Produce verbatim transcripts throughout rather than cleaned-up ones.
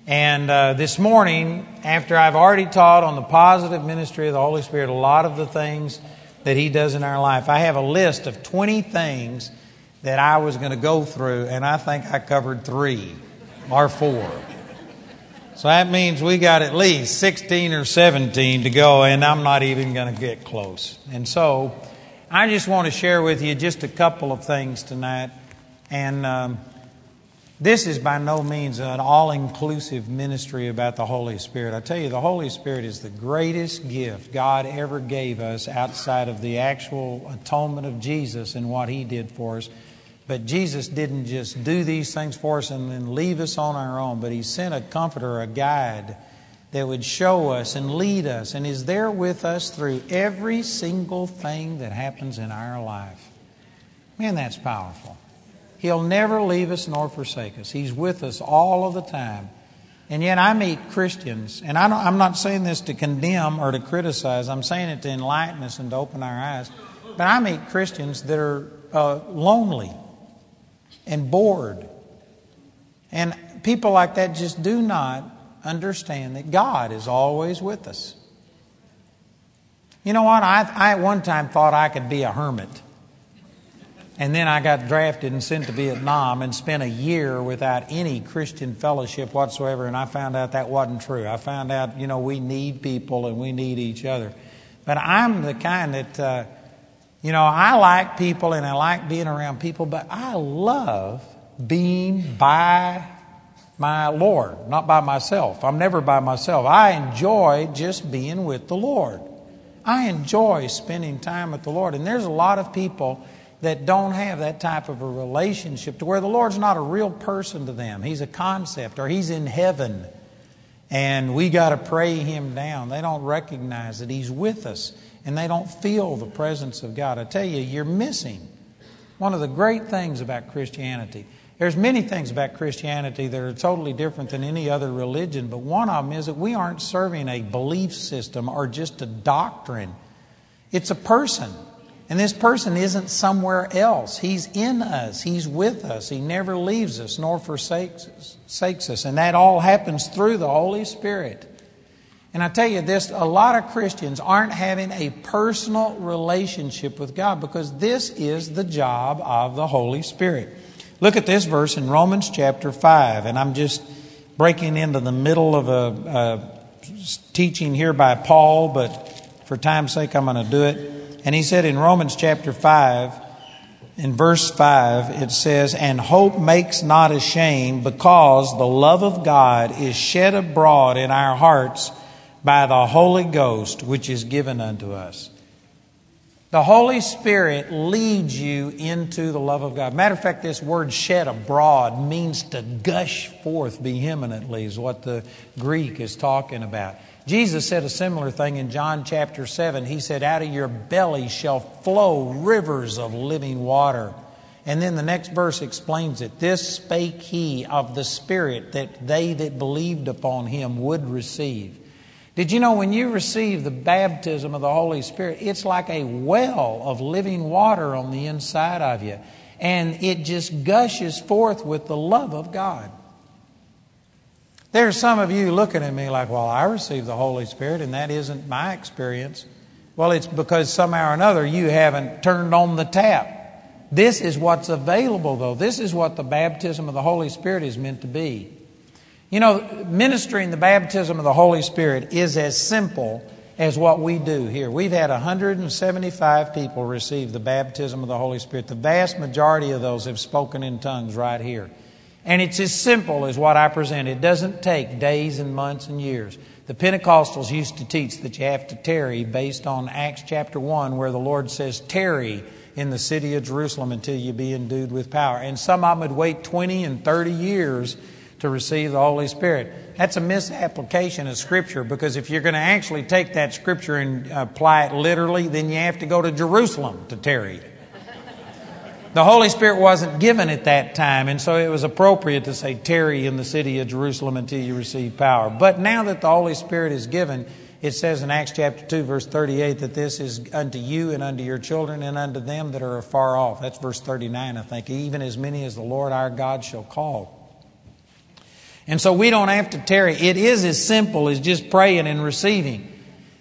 And uh, this morning, after I've already taught on the positive ministry of the Holy Spirit, a lot of the things that He does in our life, I have a list of twenty things that I was going to go through, and I think I covered three or four. So that means we got at least sixteen or seventeen to go, and I'm not even going to get close. And so I just want to share with you just a couple of things tonight. And um, this is by no means an all-inclusive ministry about the Holy Spirit. I tell you, the Holy Spirit is the greatest gift God ever gave us outside of the actual atonement of Jesus and what He did for us. But Jesus didn't just do these things for us and then leave us on our own, but He sent a comforter, a guide that would show us and lead us and is there with us through every single thing that happens in our life. Man, that's powerful. He'll never leave us nor forsake us. He's with us all of the time. And yet I meet Christians, and I don't, I'm not saying this to condemn or to criticize. I'm saying it to enlighten us and to open our eyes. But I meet Christians that are uh, lonely and bored. And people like that just do not understand that God is always with us. You know what? I, I at one time thought I could be a hermit. And then I got drafted and sent to Vietnam and spent a year without any Christian fellowship whatsoever. And I found out that wasn't true. I found out, you know, we need people and we need each other. But I'm the kind that... Uh, You know, I like people and I like being around people, but I love being by my Lord, not by myself. I'm never by myself. I enjoy just being with the Lord. I enjoy spending time with the Lord. And there's a lot of people that don't have that type of a relationship to where the Lord's not a real person to them. He's a concept, or He's in heaven and we got to pray Him down. They don't recognize that He's with us. And they don't feel the presence of God. I tell you, you're missing one of the great things about Christianity. There's many things about Christianity that are totally different than any other religion, but one of them is that we aren't serving a belief system or just a doctrine. It's a person. And this person isn't somewhere else. He's in us. He's with us. He never leaves us nor forsakes us. forsakes us. And that all happens through the Holy Spirit. And I tell you this, a lot of Christians aren't having a personal relationship with God because this is the job of the Holy Spirit. Look at this verse in Romans chapter five. And I'm just breaking into the middle of a, a teaching here by Paul, but for time's sake I'm going to do it. And he said in Romans chapter five, in verse five, it says, "And hope makes not ashamed, because the love of God is shed abroad in our hearts by the Holy Ghost, which is given unto us." The Holy Spirit leads you into the love of God. Matter of fact, this word "shed abroad" means to gush forth vehemently, is what the Greek is talking about. Jesus said a similar thing in John chapter seven. He said, "Out of your belly shall flow rivers of living water." And then the next verse explains it. "This spake He of the Spirit, that they that believed upon Him would receive." Did you know when you receive the baptism of the Holy Spirit, it's like a well of living water on the inside of you. And it just gushes forth with the love of God. There's some of you looking at me like, "Well, I received the Holy Spirit and that isn't my experience." Well, it's because somehow or another you haven't turned on the tap. This is what's available, though. This is what the baptism of the Holy Spirit is meant to be. You know, ministering the baptism of the Holy Spirit is as simple as what we do here. We've had one hundred seventy-five people receive the baptism of the Holy Spirit. The vast majority of those have spoken in tongues right here. And it's as simple as what I present. It doesn't take days and months and years. The Pentecostals used to teach that you have to tarry based on Acts chapter one, where the Lord says, "Tarry in the city of Jerusalem until you be endued with power." And some of them would wait twenty and thirty years to receive the Holy Spirit. That's a misapplication of Scripture, because if you're going to actually take that Scripture and apply it literally, then you have to go to Jerusalem to tarry. The Holy Spirit wasn't given at that time, and so it was appropriate to say, "Tarry in the city of Jerusalem until you receive power." But now that the Holy Spirit is given, it says in Acts chapter two, verse thirty-eight, that this is unto you and unto your children and unto them that are afar off. That's verse thirty-nine, I think. "Even as many as the Lord our God shall call." And so we don't have to tarry. It is as simple as just praying and receiving.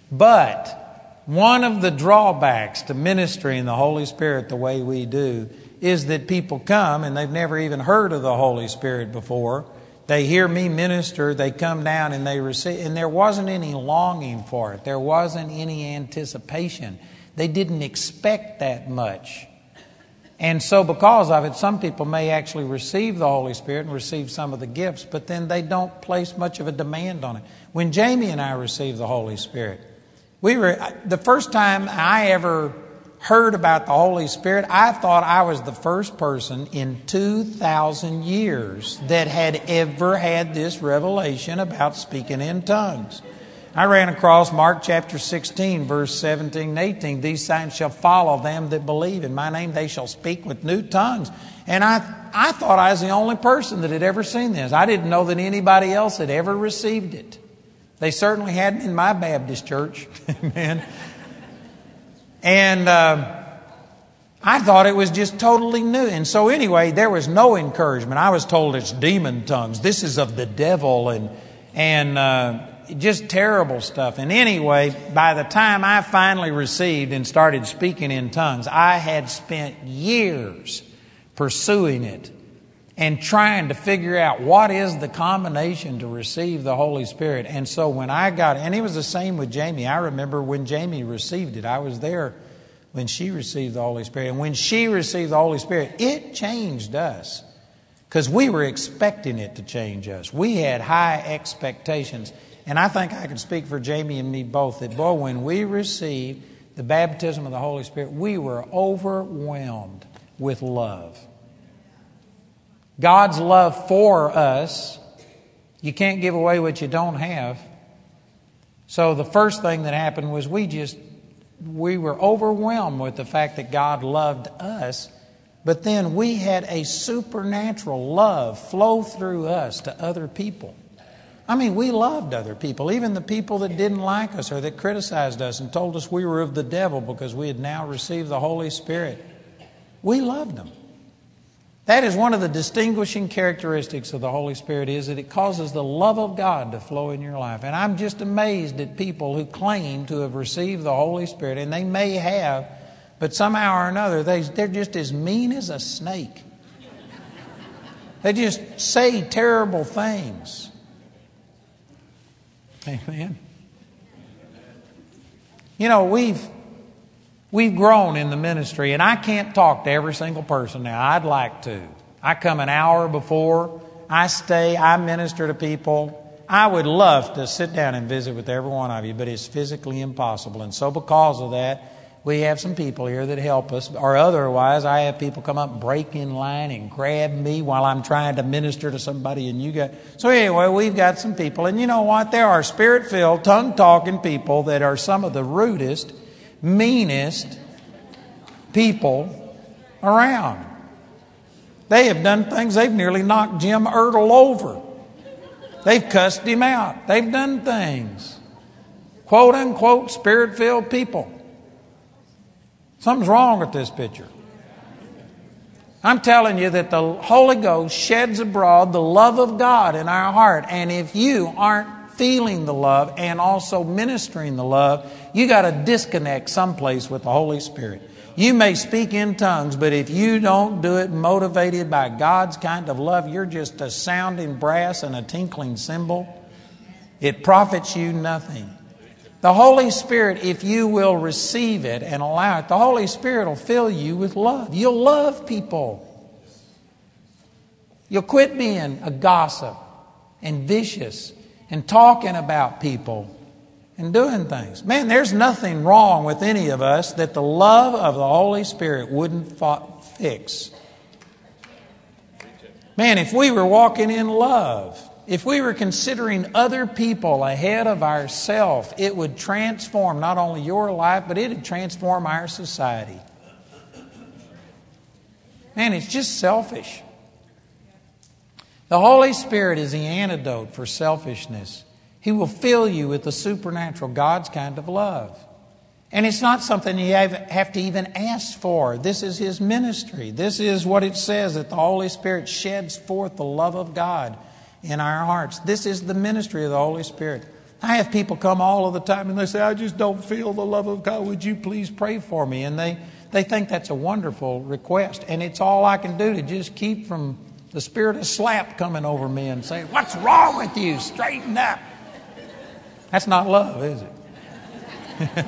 But one of the drawbacks to ministering the Holy Spirit the way we do is that people come and they've never even heard of the Holy Spirit before. They hear me minister, they come down and they receive, and there wasn't any longing for it. There wasn't any anticipation. They didn't expect that much. And so because of it, some people may actually receive the Holy Spirit and receive some of the gifts, but then they don't place much of a demand on it. When Jamie and I received the Holy Spirit, we were the first time I ever heard about the Holy Spirit, I thought I was the first person in two thousand years that had ever had this revelation about speaking in tongues. I ran across Mark chapter sixteen, verse seventeen and eighteen. These signs shall follow them that believe. In my name they shall speak with new tongues. And I, I thought I was the only person that had ever seen this. I didn't know that anybody else had ever received it. They certainly hadn't in my Baptist church. Amen. And uh, I thought it was just totally new. And so anyway, there was no encouragement. I was told it's demon tongues. This is of the devil and and uh, just terrible stuff. And anyway, by the time I finally received and started speaking in tongues, I had spent years pursuing it and trying to figure out what is the combination to receive the Holy Spirit. And so when I got, and it was the same with Jamie. I remember when Jamie received it. I was there when she received the Holy Spirit. And when she received the Holy Spirit, it changed us because we were expecting it to change us. We had high expectations. And I think I can speak for Jamie and me both that, boy, when we received the baptism of the Holy Spirit, we were overwhelmed with love. God's love for us, you can't give away what you don't have. So the first thing that happened was we just, we were overwhelmed with the fact that God loved us. But then we had a supernatural love flow through us to other people. I mean, we loved other people, even the people that didn't like us or that criticized us and told us we were of the devil because we had now received the Holy Spirit. We loved them. That is one of the distinguishing characteristics of the Holy Spirit, is that it causes the love of God to flow in your life. And I'm just amazed at people who claim to have received the Holy Spirit, and they may have, but somehow or another, they, they're just as mean as a snake. They just say terrible things. Amen. You know, we've we've grown in the ministry, and I can't talk to every single person now. I'd like to. I come an hour before. I stay. I minister to people. I would love to sit down and visit with every one of you, but it's physically impossible. And so because of that, we have some people here that help us. Or otherwise, I have people come up and break in line and grab me while I'm trying to minister to somebody. And you got so anyway, we've got some people. And you know what? There are spirit-filled, tongue-talking people that are some of the rudest, meanest people around. They have done things. They've nearly knocked Jim Ertl over. They've cussed him out. They've done things. Quote unquote spirit-filled people. Something's wrong with this picture. I'm telling you that the Holy Ghost sheds abroad the love of God in our heart. And if you aren't feeling the love and also ministering the love, you got to disconnect someplace with the Holy Spirit. You may speak in tongues, but if you don't do it motivated by God's kind of love, you're just a sounding brass and a tinkling cymbal. It profits you nothing. The Holy Spirit, if you will receive it and allow it, the Holy Spirit will fill you with love. You'll love people. You'll quit being a gossip and vicious and talking about people and doing things. Man, there's nothing wrong with any of us that the love of the Holy Spirit wouldn't fix. Man, if we were walking in love, if we were considering other people ahead of ourselves, it would transform not only your life, but it would transform our society. Man, it's just selfish. The Holy Spirit is the antidote for selfishness. He will fill you with the supernatural, God's kind of love. And it's not something you have, have to even ask for. This is His ministry. This is what it says, that the Holy Spirit sheds forth the love of God in our hearts. This is the ministry of the Holy Spirit. I have people come all of the time and they say, I just don't feel the love of God. Would you please pray for me? And they, they think that's a wonderful request. And it's all I can do to just keep from the spirit of slap coming over me and say, what's wrong with you? Straighten up. That's not love, is it?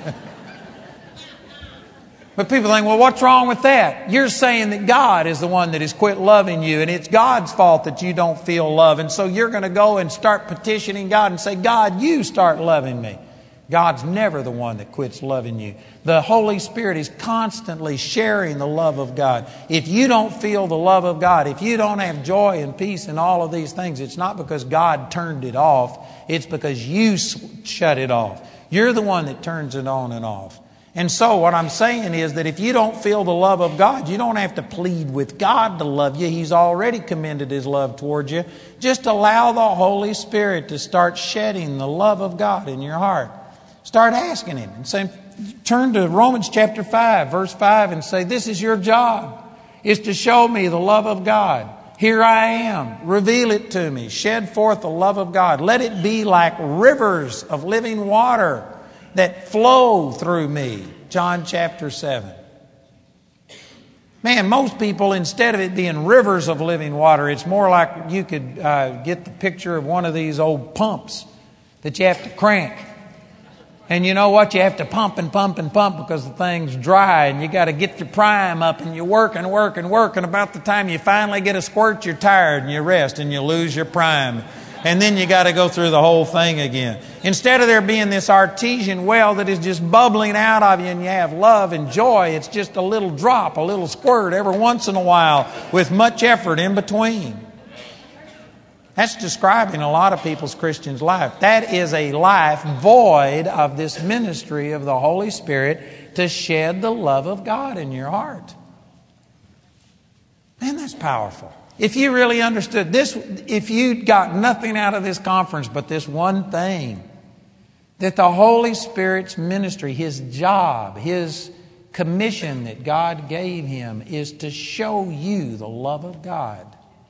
But people think, well, what's wrong with that? You're saying that God is the one that has quit loving you, and it's God's fault that you don't feel love. And so you're going to go and start petitioning God and say, God, you start loving me. God's never the one that quits loving you. The Holy Spirit is constantly sharing the love of God. If you don't feel the love of God, if you don't have joy and peace and all of these things, it's not because God turned it off. It's because you shut it off. You're the one that turns it on and off. And so what I'm saying is that if you don't feel the love of God, you don't have to plead with God to love you. He's already commended His love towards you. Just allow the Holy Spirit to start shedding the love of God in your heart. Start asking Him and say, turn to Romans chapter five, verse five, and say, this is your job, is to show me the love of God. Here I am. Reveal it to me. Shed forth the love of God. Let it be like rivers of living water that flow through me. John chapter seven. Man, most people, instead of it being rivers of living water, it's more like you could uh, get the picture of one of these old pumps that you have to crank. And you know what? You have to pump and pump and pump because the thing's dry, and you got to get your prime up, and you work and work and work, and about the time you finally get a squirt, you're tired and you rest and you lose your prime. And then you got to go through the whole thing again. Instead of there being this artesian well that is just bubbling out of you and you have love and joy, it's just a little drop, a little squirt every once in a while with much effort in between. That's describing a lot of people's Christian's life. That is a life void of this ministry of the Holy Spirit to shed the love of God in your heart. Man, that's powerful. If you really understood this, if you got nothing out of this conference but this one thing, that the Holy Spirit's ministry, His job, His commission that God gave Him is to show you the love of God.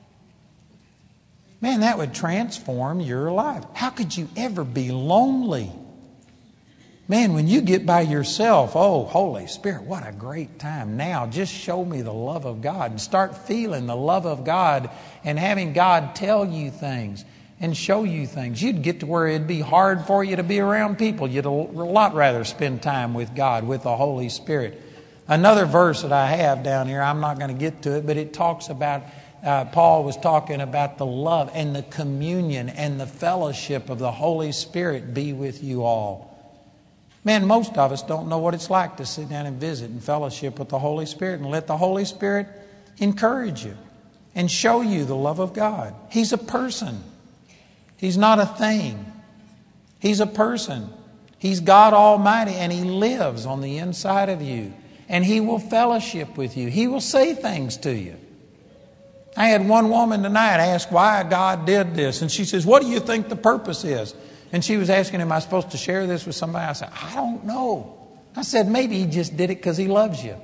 Man, that would transform your life. How could you ever be lonely? Man, when you get by yourself, oh, Holy Spirit, what a great time. Now, just show me the love of God and start feeling the love of God and having God tell you things and show you things. You'd get to where it'd be hard for you to be around people. You'd a lot rather spend time with God, with the Holy Spirit. Another verse that I have down here, I'm not going to get to it, but it talks about, uh, Paul was talking about the love and the communion and the fellowship of the Holy Spirit be with you all. Man, most of us don't know what it's like to sit down and visit and fellowship with the Holy Spirit and let the Holy Spirit encourage you and show you the love of God. He's a person. He's not a thing. He's a person. He's God Almighty, and He lives on the inside of you. And He will fellowship with you. He will say things to you. I had one woman tonight ask why God did this. And she says, what do you think the purpose is? And she was asking, am I supposed to share this with somebody? I said, I don't know. I said, maybe He just did it because He loves you.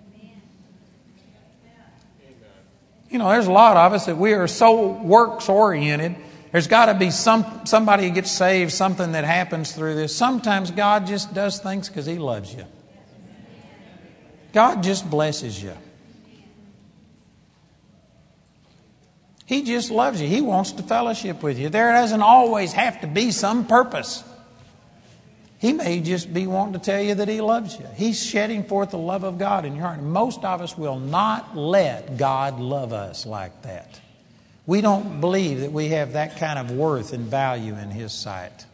You know, there's a lot of us that we are so works-oriented. There's got to be some somebody who gets saved, something that happens through this. Sometimes God just does things because He loves you. God just blesses you. He just loves you. He wants to fellowship with you. There doesn't always have to be some purpose. He may just be wanting to tell you that He loves you. He's shedding forth the love of God in your heart. And most of us will not let God love us like that. We don't believe that we have that kind of worth and value in His sight.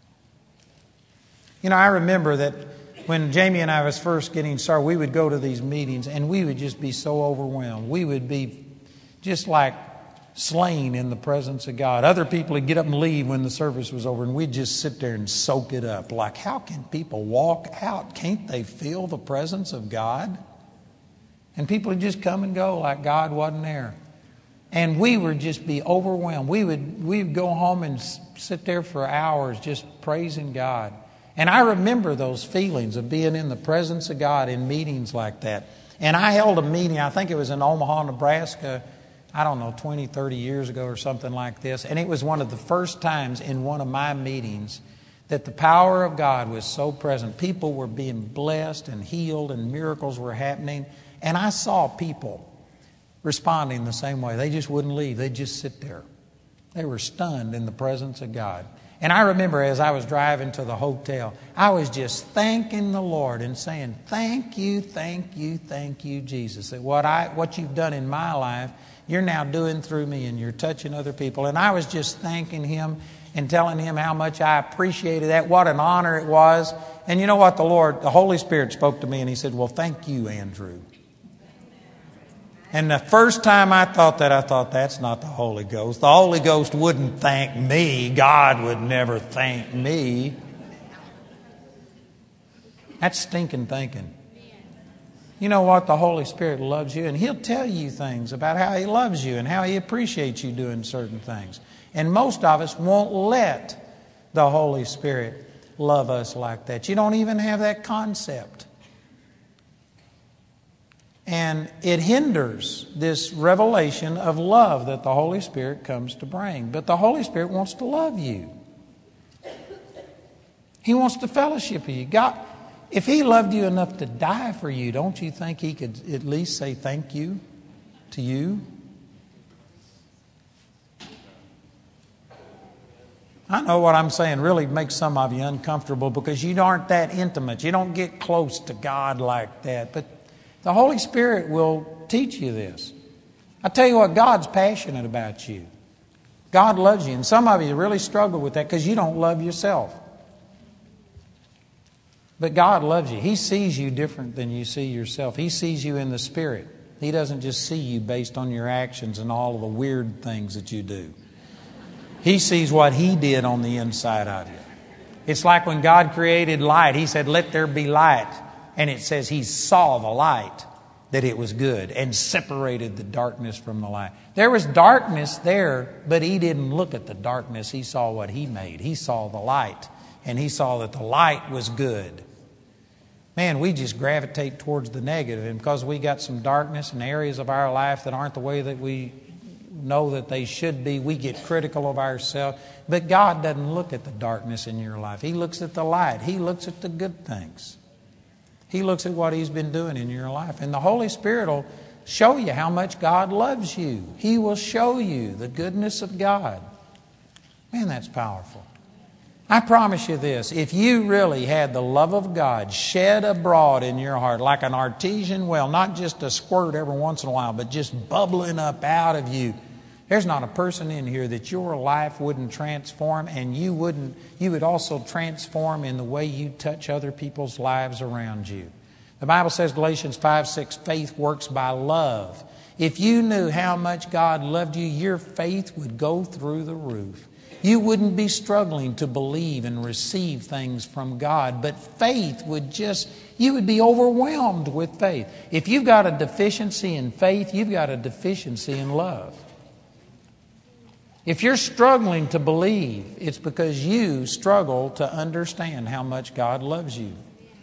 You know, I remember that when Jamie and I was first getting started, we would go to these meetings and we would just be so overwhelmed. We would be just like slain in the presence of God. Other people would get up and leave when the service was over, and we'd just sit there and soak it up. Like, how can people walk out? Can't they feel the presence of God? And people would just come and go like God wasn't there. And we would just be overwhelmed. We would we would go home and sit there for hours just praising God. And I remember those feelings of being in the presence of God in meetings like that. And I held a meeting, I think it was in Omaha, Nebraska, I don't know, twenty, thirty years ago or something like this. And it was one of the first times in one of my meetings that the power of God was so present. People were being blessed and healed and miracles were happening. And I saw people responding the same way. They just wouldn't leave. They'd just sit there. They were stunned in the presence of God. And I remember as I was driving to the hotel, I was just thanking the Lord and saying, thank you, thank you, thank you, Jesus. That what I what you've done in my life, you're now doing through me and you're touching other people. And I was just thanking Him and telling Him how much I appreciated that, what an honor it was. And you know what? The Lord, the Holy Spirit spoke to me and He said, well, thank you, Andrew. And the first time I thought that, I thought, that's not the Holy Ghost. The Holy Ghost wouldn't thank me. God would never thank me. That's stinking thinking. You know what? The Holy Spirit loves you, and He'll tell you things about how He loves you and how He appreciates you doing certain things. And most of us won't let the Holy Spirit love us like that. You don't even have that concept. And it hinders this revelation of love that the Holy Spirit comes to bring. But the Holy Spirit wants to love you. He wants to fellowship with you. God, if He loved you enough to die for you, don't you think He could at least say thank you to you? I know what I'm saying really makes some of you uncomfortable because you aren't that intimate. You don't get close to God like that. But the Holy Spirit will teach you this. I tell you what, God's passionate about you. God loves you. And some of you really struggle with that because you don't love yourself. But God loves you. He sees you different than you see yourself. He sees you in the Spirit. He doesn't just see you based on your actions and all of the weird things that you do. He sees what He did on the inside of you. It's like when God created light. He said, let there be light. And it says He saw the light, that it was good, and separated the darkness from the light. There was darkness there, but He didn't look at the darkness. He saw what He made. He saw the light, and He saw that the light was good. Man, we just gravitate towards the negative. And because we got some darkness in areas of our life that aren't the way that we know that they should be, we get critical of ourselves. But God doesn't look at the darkness in your life. He looks at the light. He looks at the good things. He looks at what He's been doing in your life. And the Holy Spirit will show you how much God loves you. He will show you the goodness of God. Man, that's powerful. I promise you this, if you really had the love of God shed abroad in your heart like an artesian well, not just a squirt every once in a while, but just bubbling up out of you, there's not a person in here that your life wouldn't transform, and you wouldn't. You would also transform in the way you touch other people's lives around you. The Bible says, Galatians five six, faith works by love. If you knew how much God loved you, your faith would go through the roof. You wouldn't be struggling to believe and receive things from God, but faith would just, you would be overwhelmed with faith. If you've got a deficiency in faith, you've got a deficiency in love. If you're struggling to believe, it's because you struggle to understand how much God loves you.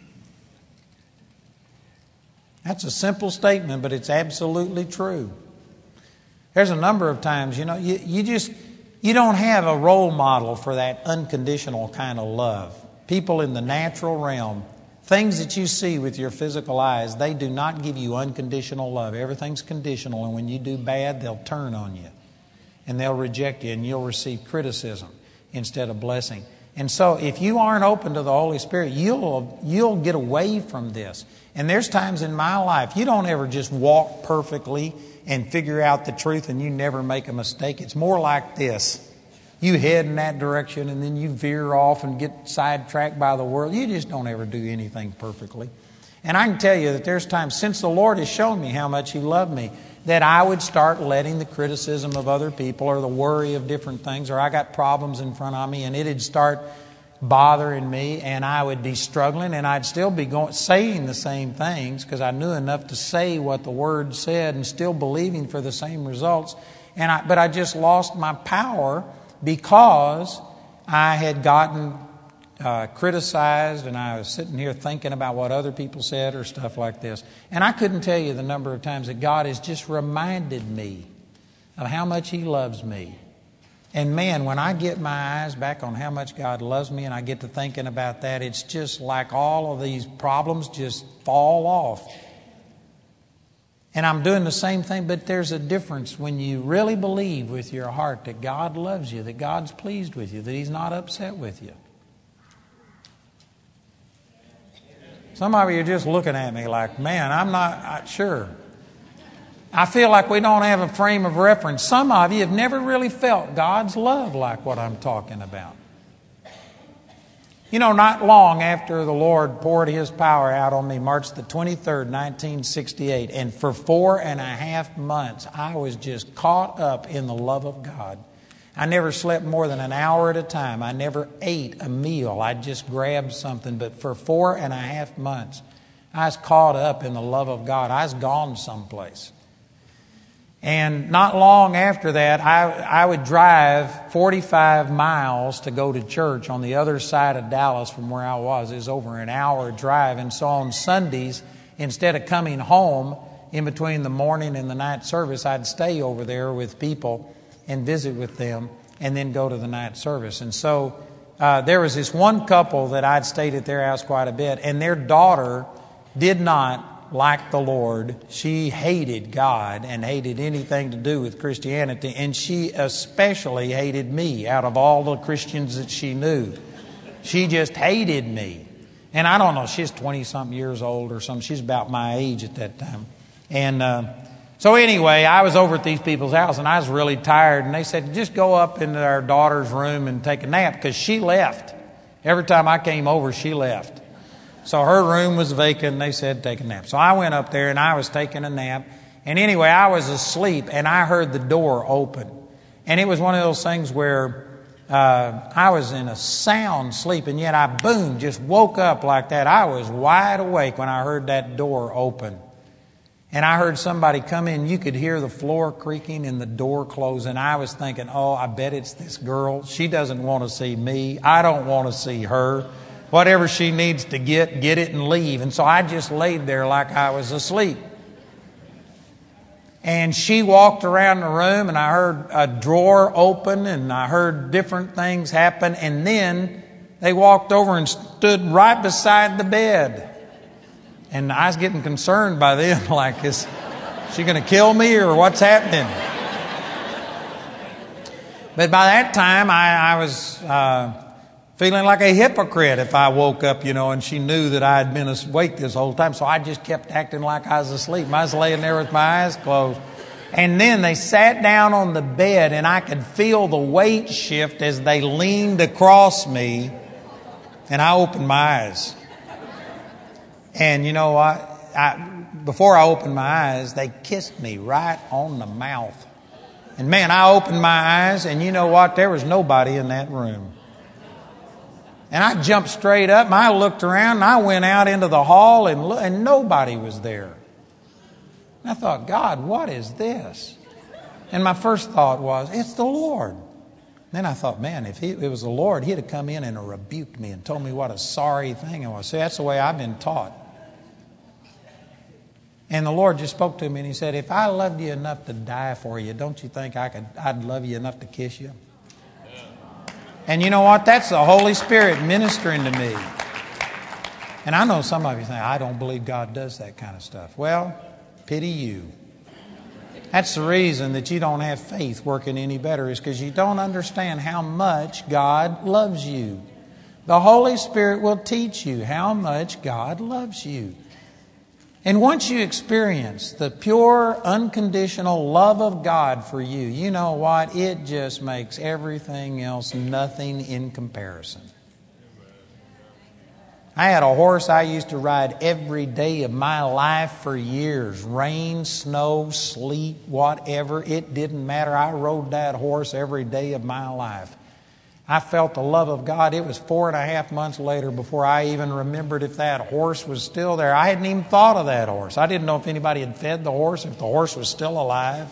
That's a simple statement, but it's absolutely true. There's a number of times, you know, you, you just, you don't have a role model for that unconditional kind of love. People in the natural realm, things that you see with your physical eyes, they do not give you unconditional love. Everything's conditional, and when you do bad, they'll turn on you. And they'll reject you, and you'll receive criticism instead of blessing. And so if you aren't open to the Holy Spirit, you'll you'll get away from this. And there's times in my life, you don't ever just walk perfectly and figure out the truth and you never make a mistake. It's more like this. You head in that direction and then you veer off and get sidetracked by the world. You just don't ever do anything perfectly. And I can tell you that there's times since the Lord has shown me how much He loved me, that I would start letting the criticism of other people or the worry of different things, or I got problems in front of me and it'd start bothering me and I would be struggling, and I'd still be going saying the same things because I knew enough to say what the Word said and still believing for the same results. And I, but I just lost my power because I had gotten Uh, criticized, and I was sitting here thinking about what other people said or stuff like this. And I couldn't tell you the number of times that God has just reminded me of how much He loves me. And man, when I get my eyes back on how much God loves me and I get to thinking about that, it's just like all of these problems just fall off. And I'm doing the same thing, but there's a difference when you really believe with your heart that God loves you, that God's pleased with you, that He's not upset with you. Some of you are just looking at me like, man, I'm not I, sure. I feel like we don't have a frame of reference. Some of you have never really felt God's love like what I'm talking about. You know, not long after the Lord poured His power out on me, March the twenty-third, nineteen sixty-eight, and for four and a half months, I was just caught up in the love of God. I never slept more than an hour at a time. I never ate a meal. I just grabbed something. But for four and a half months, I was caught up in the love of God. I was gone someplace. And not long after that, I, I would drive forty-five miles to go to church on the other side of Dallas from where I was. It was over an hour drive. And so on Sundays, instead of coming home in between the morning and the night service, I'd stay over there with people and visit with them and then go to the night service. And so uh, there was this one couple that I'd stayed at their house quite a bit, and their daughter did not like the Lord. She hated God and hated anything to do with Christianity, and she especially hated me out of all the Christians that she knew. She just hated me. And I don't know, she's twenty-something years old or something. She's about my age at that time. And uh, so anyway, I was over at these people's house, and I was really tired, and they said, just go up into our daughter's room and take a nap, because she left. Every time I came over, she left. So her room was vacant, and they said, take a nap. So I went up there, and I was taking a nap. And anyway, I was asleep, and I heard the door open. And it was one of those things where uh, I was in a sound sleep, and yet I, boom, just woke up like that. I was wide awake when I heard that door open. And I heard somebody come in. You could hear the floor creaking and the door close. And I was thinking, oh, I bet it's this girl. She doesn't want to see me. I don't want to see her. Whatever she needs to get, get it and leave. And so I just laid there like I was asleep. And she walked around the room, and I heard a drawer open, and I heard different things happen. And then they walked over and stood right beside the bed. And I was getting concerned by then, like, is she going to kill me or what's happening? But by that time, I, I was... Uh, feeling like a hypocrite if I woke up, you know, and she knew that I had been awake this whole time. So I just kept acting like I was asleep. I was laying there with my eyes closed. And then they sat down on the bed, and I could feel the weight shift as they leaned across me. And I opened my eyes. And you know what? I, before I opened my eyes, they kissed me right on the mouth. And man, I opened my eyes, and you know what? There was nobody in that room. And I jumped straight up, and I looked around, and I went out into the hall, and, lo- and nobody was there. And I thought, God, what is this? And my first thought was, it's the Lord. Then I thought, man, if he, it was the Lord, He'd have come in and rebuked me and told me what a sorry thing it was. See, that's the way I've been taught. And the Lord just spoke to me, and He said, if I loved you enough to die for you, don't you think I could, I'd love you enough to kiss you? And you know what? That's the Holy Spirit ministering to me. And I know some of you think, I don't believe God does that kind of stuff. Well, pity you. That's the reason that you don't have faith working any better, is because you don't understand how much God loves you. The Holy Spirit will teach you how much God loves you. And once you experience the pure, unconditional love of God for you, you know what? It just makes everything else nothing in comparison. I had a horse I used to ride every day of my life for years. Rain, snow, sleet, whatever. It didn't matter. I rode that horse every day of my life. I felt the love of God. It was four and a half months later before I even remembered if that horse was still there. I hadn't even thought of that horse. I didn't know if anybody had fed the horse, if the horse was still alive.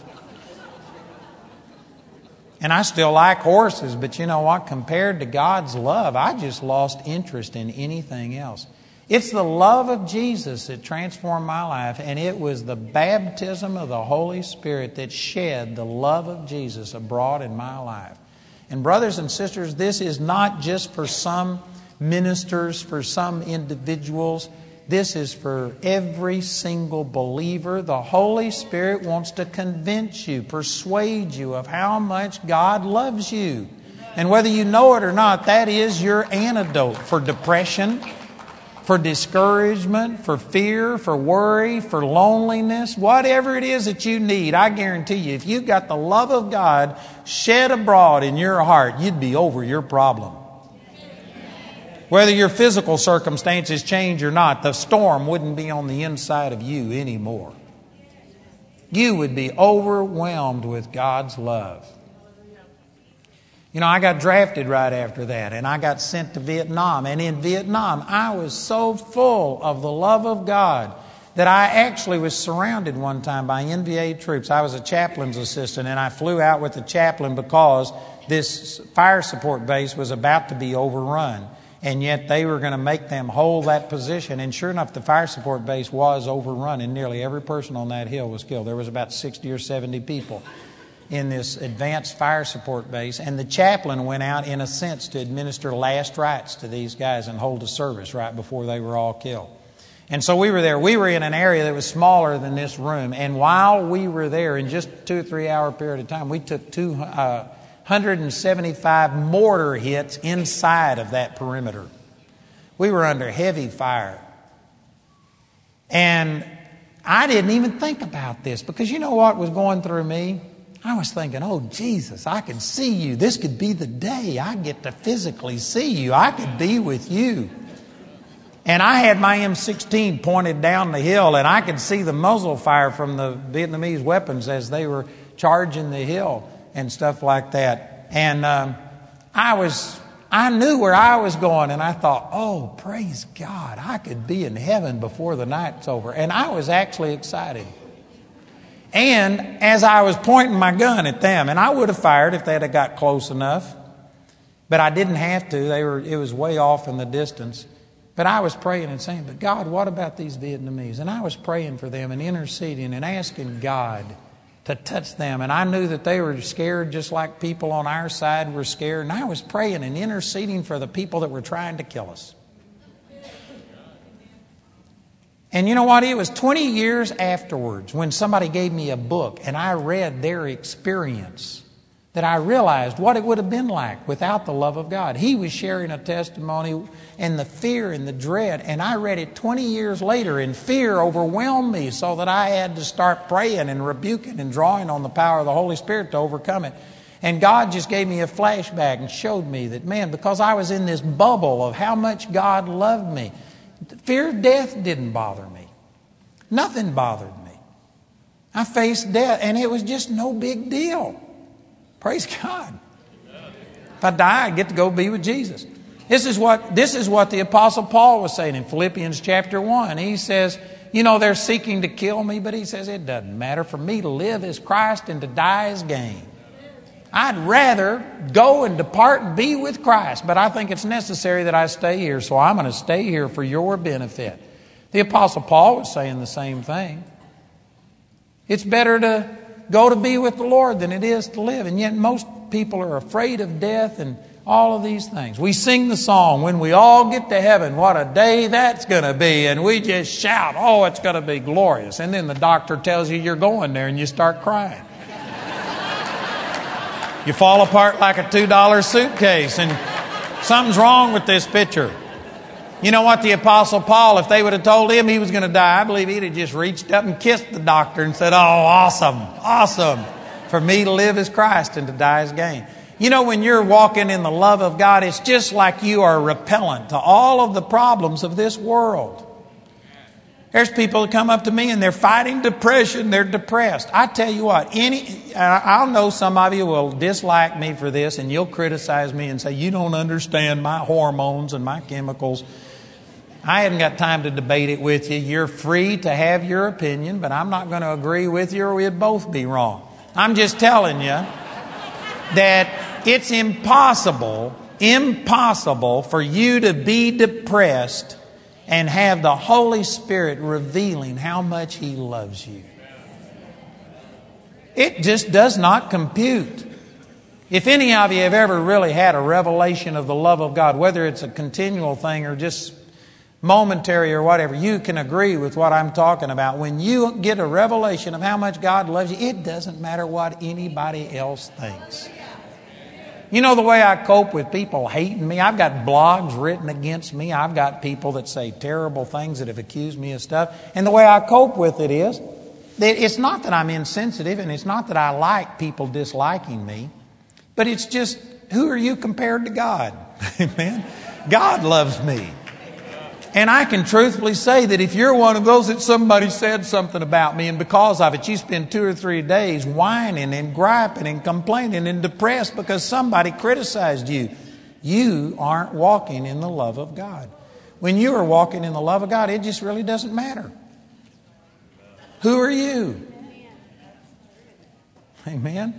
And I still like horses, but you know what? Compared to God's love, I just lost interest in anything else. It's the love of Jesus that transformed my life, and it was the baptism of the Holy Spirit that shed the love of Jesus abroad in my life. And brothers and sisters, this is not just for some ministers, for some individuals. This is for every single believer. The Holy Spirit wants to convince you, persuade you of how much God loves you. And whether you know it or not, that is your antidote for depression, for discouragement, for fear, for worry, for loneliness, whatever it is that you need. I guarantee you, if you've got the love of God shed abroad in your heart, you'd be over your problem. Whether your physical circumstances change or not, the storm wouldn't be on the inside of you anymore. You would be overwhelmed with God's love. You know, I got drafted right after that, and I got sent to Vietnam. And in Vietnam, I was so full of the love of God that I actually was surrounded one time by N V A troops. I was a chaplain's assistant, and I flew out with the chaplain because this fire support base was about to be overrun. And yet they were going to make them hold that position. And sure enough, the fire support base was overrun, and nearly every person on that hill was killed. There was about sixty or seventy people in this advanced fire support base. And the chaplain went out, in a sense, to administer last rites to these guys and hold a service right before they were all killed. And so we were there. We were in an area that was smaller than this room. And while we were there, in just a two or three hour period of time, we took two... Uh, one hundred seventy-five mortar hits inside of that perimeter. We were under heavy fire. And I didn't even think about this, because you know what was going through me? I was thinking, oh, Jesus, I could see you. This could be the day I get to physically see you. I could be with you. And I had my M sixteen pointed down the hill, and I could see the muzzle fire from the Vietnamese weapons as they were charging the hill and stuff like that. And um, I was, I knew where I was going, and I thought, oh, praise God, I could be in heaven before the night's over. And I was actually excited. And as I was pointing my gun at them, and I would have fired if they'd have got close enough, but I didn't have to. They were, it was way off in the distance. But I was praying and saying, but God, what about these Vietnamese? And I was praying for them and interceding and asking God to touch them. And I knew that they were scared just like people on our side were scared. And I was praying and interceding for the people that were trying to kill us. And you know what? It was twenty years afterwards when somebody gave me a book and I read their experience that I realized what it would have been like without the love of God. He was sharing a testimony, and the fear and the dread. And I read it twenty years later, and fear overwhelmed me so that I had to start praying and rebuking and drawing on the power of the Holy Spirit to overcome it. And God just gave me a flashback and showed me that, man, because I was in this bubble of how much God loved me, fear of death didn't bother me. Nothing bothered me. I faced death, and it was just no big deal. Praise God. If I die, I get to go be with Jesus. This is what this is what the Apostle Paul was saying in Philippians chapter one. He says, you know, they're seeking to kill me, but he says it doesn't matter. For me to live is Christ and to die is gain. I'd rather go and depart and be with Christ, but I think it's necessary that I stay here, so I'm going to stay here for your benefit. The Apostle Paul was saying the same thing. It's better to go to be with the Lord than it is to live. And yet most people are afraid of death and all of these things. We sing the song, when we all get to heaven, what a day that's going to be. And we just shout, oh, it's going to be glorious. And then the doctor tells you you're going there and you start crying. You fall apart like a two dollar suitcase, and something's wrong with this picture. You know what? The Apostle Paul, if they would have told him he was going to die, I believe he'd have just reached up and kissed the doctor and said, oh, awesome, awesome. For me to live is Christ and to die is gain. You know, when you're walking in the love of God, it's just like you are repellent to all of the problems of this world. There's people that come up to me and they're fighting depression. They're depressed. I tell you what, any, I'll know some of you will dislike me for this, and you'll criticize me and say, you don't understand my hormones and my chemicals. I haven't got time to debate it with you. You're free to have your opinion, but I'm not going to agree with you or we'd both be wrong. I'm just telling you that it's impossible, impossible for you to be depressed and have the Holy Spirit revealing how much He loves you. It just does not compute. If any of you have ever really had a revelation of the love of God, whether it's a continual thing or just momentary or whatever, you can agree with what I'm talking about. When you get a revelation of how much God loves you, it doesn't matter what anybody else thinks. You know the way I cope with people hating me? I've got blogs written against me. I've got people that say terrible things that have accused me of stuff. And the way I cope with it is, that it's not that I'm insensitive, and it's not that I like people disliking me, but it's just, who are you compared to God? Amen. God loves me. And I can truthfully say that if you're one of those that somebody said something about me and because of it you spend two or three days whining and griping and complaining and depressed because somebody criticized you, you aren't walking in the love of God. When you are walking in the love of God, it just really doesn't matter. Who are you? Amen.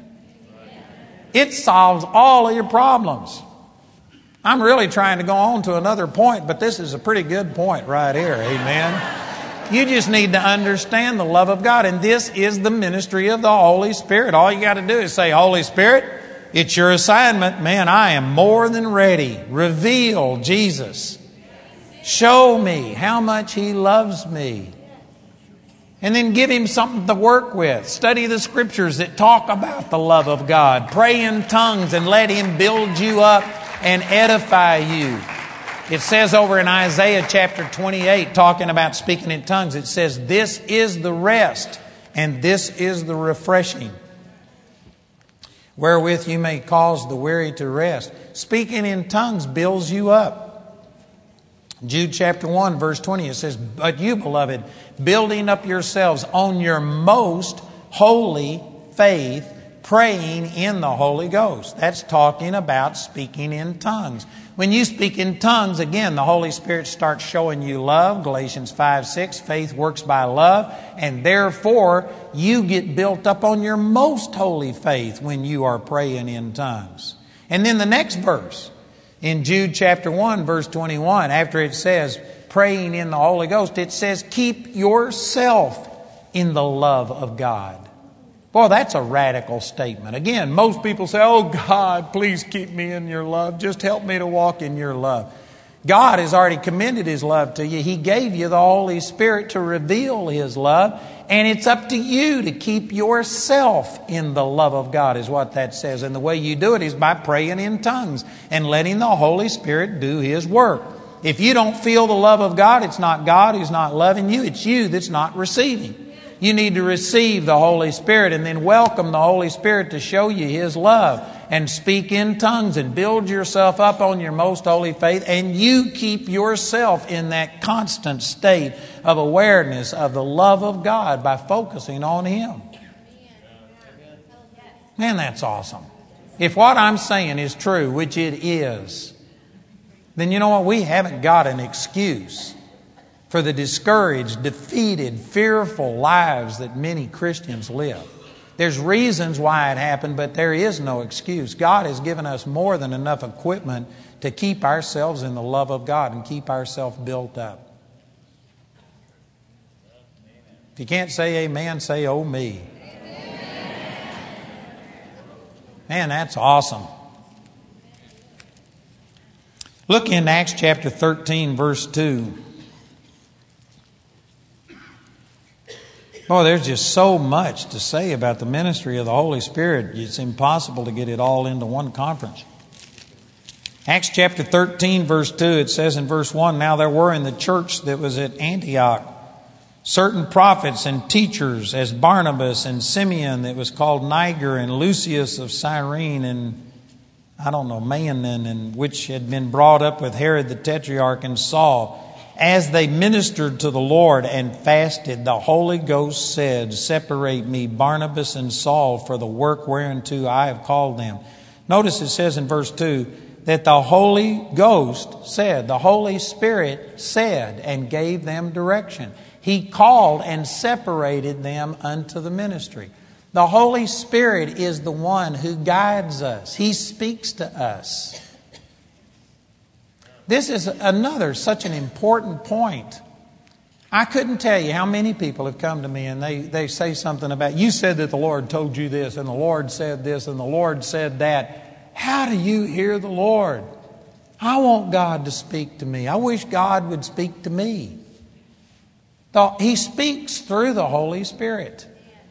It solves all of your problems. I'm really trying to go on to another point, but this is a pretty good point right here. Amen. You just need to understand the love of God, and this is the ministry of the Holy Spirit. All you got to do is say, Holy Spirit, it's your assignment. Man, I am more than ready. Reveal Jesus. Show me how much He loves me. And then give Him something to work with. Study the Scriptures that talk about the love of God. Pray in tongues and let Him build you up and edify you. It says over in Isaiah chapter twenty-eight, talking about speaking in tongues, it says, this is the rest and this is the refreshing, wherewith you may cause the weary to rest. Speaking in tongues builds you up. Jude chapter one, verse twenty, it says, but you, beloved, building up yourselves on your most holy faith, praying in the Holy Ghost. That's talking about speaking in tongues. When you speak in tongues, again, the Holy Spirit starts showing you love. Galatians five six, faith works by love. And therefore, you get built up on your most holy faith when you are praying in tongues. And then the next verse, in Jude chapter one, verse twenty-one, after it says, praying in the Holy Ghost, it says, keep yourself in the love of God. Boy, that's a radical statement. Again, most people say, oh God, please keep me in your love. Just help me to walk in your love. God has already commended His love to you. He gave you the Holy Spirit to reveal His love. And it's up to you to keep yourself in the love of God, is what that says. And the way you do it is by praying in tongues and letting the Holy Spirit do His work. If you don't feel the love of God, it's not God who's not loving you. It's you that's not receiving. You need to receive the Holy Spirit and then welcome the Holy Spirit to show you His love and speak in tongues and build yourself up on your most holy faith. And you keep yourself in that constant state of awareness of the love of God by focusing on Him. Man, that's awesome. If what I'm saying is true, which it is, then you know what? We haven't got an excuse for the discouraged, defeated, fearful lives that many Christians live. There's reasons why it happened, but there is no excuse. God has given us more than enough equipment to keep ourselves in the love of God and keep ourselves built up. If you can't say amen, say oh me. Man, that's awesome. Look in Acts chapter thirteen, verse two. Boy, there's just so much to say about the ministry of the Holy Spirit. It's impossible to get it all into one conference. Acts chapter thirteen, verse two, it says in verse one, now there were in the church that was at Antioch certain prophets and teachers, as Barnabas and Simeon that was called Niger, and Lucius of Cyrene, and I don't know, Manaen, and which had been brought up with Herod the Tetrarch and Saul. As they ministered to the Lord and fasted, the Holy Ghost said, separate me, Barnabas and Saul, for the work whereunto I have called them. Notice it says in verse two that the Holy Ghost said, the Holy Spirit said and gave them direction. He called and separated them unto the ministry. The Holy Spirit is the one who guides us. He speaks to us. This is another such an important point. I couldn't tell you how many people have come to me and they, they say something about, you said that the Lord told you this, and the Lord said this, and the Lord said that. How do you hear the Lord? I want God to speak to me. I wish God would speak to me. He speaks through the Holy Spirit.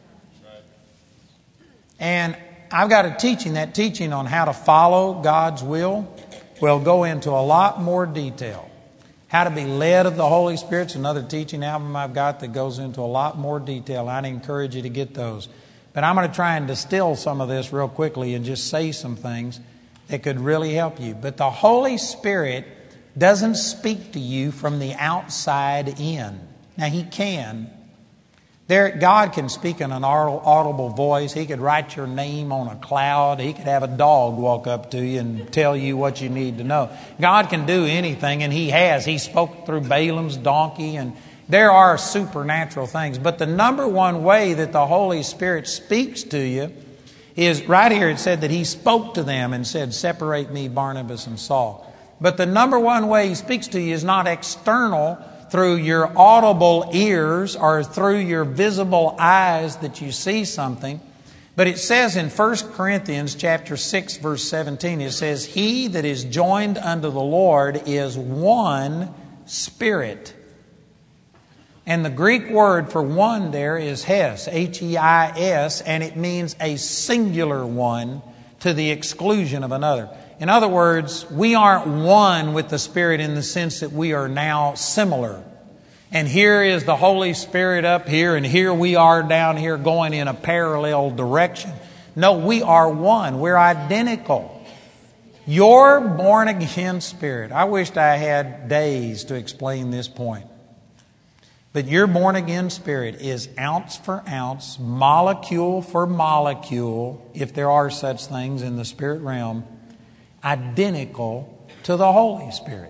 And I've got a teaching, that teaching on how to follow God's will will go into a lot more detail. How to be led of the Holy Spirit is another teaching album I've got that goes into a lot more detail. I'd encourage you to get those. But I'm going to try and distill some of this real quickly and just say some things that could really help you. But the Holy Spirit doesn't speak to you from the outside in. Now, He can. There, God can speak in an audible voice. He could write your name on a cloud. He could have a dog walk up to you and tell you what you need to know. God can do anything, and He has. He spoke through Balaam's donkey, and there are supernatural things. But the number one way that the Holy Spirit speaks to you is, right here it said that He spoke to them and said, separate me, Barnabas and Saul. But the number one way He speaks to you is not external, through your audible ears or through your visible eyes that you see something. But it says in First Corinthians chapter six, verse seventeen, it says, He that is joined unto the Lord is one spirit. And the Greek word for one there is hes, H E I S, and it means a singular one to the exclusion of another. In other words, we aren't one with the Spirit in the sense that we are now similar. And here is the Holy Spirit up here, and here we are down here going in a parallel direction. No, we are one. We're identical. Your born-again spirit. I wished I had days to explain this point. But your born-again spirit is ounce for ounce, molecule for molecule, if there are such things in the spirit realm, identical to the Holy Spirit.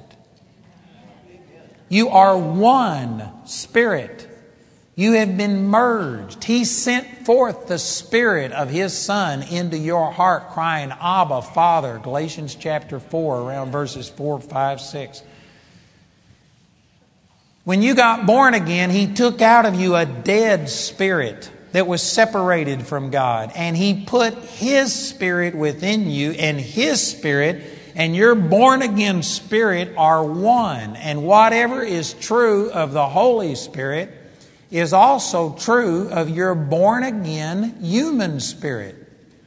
You are one spirit. You have been merged. He sent forth the Spirit of His Son into your heart, crying, Abba, Father. Galatians chapter four, around verses four, five, six. When you got born again, He took out of you a dead spirit that was separated from God. And He put His Spirit within you, and His Spirit and your born-again spirit are one. And whatever is true of the Holy Spirit is also true of your born-again human spirit.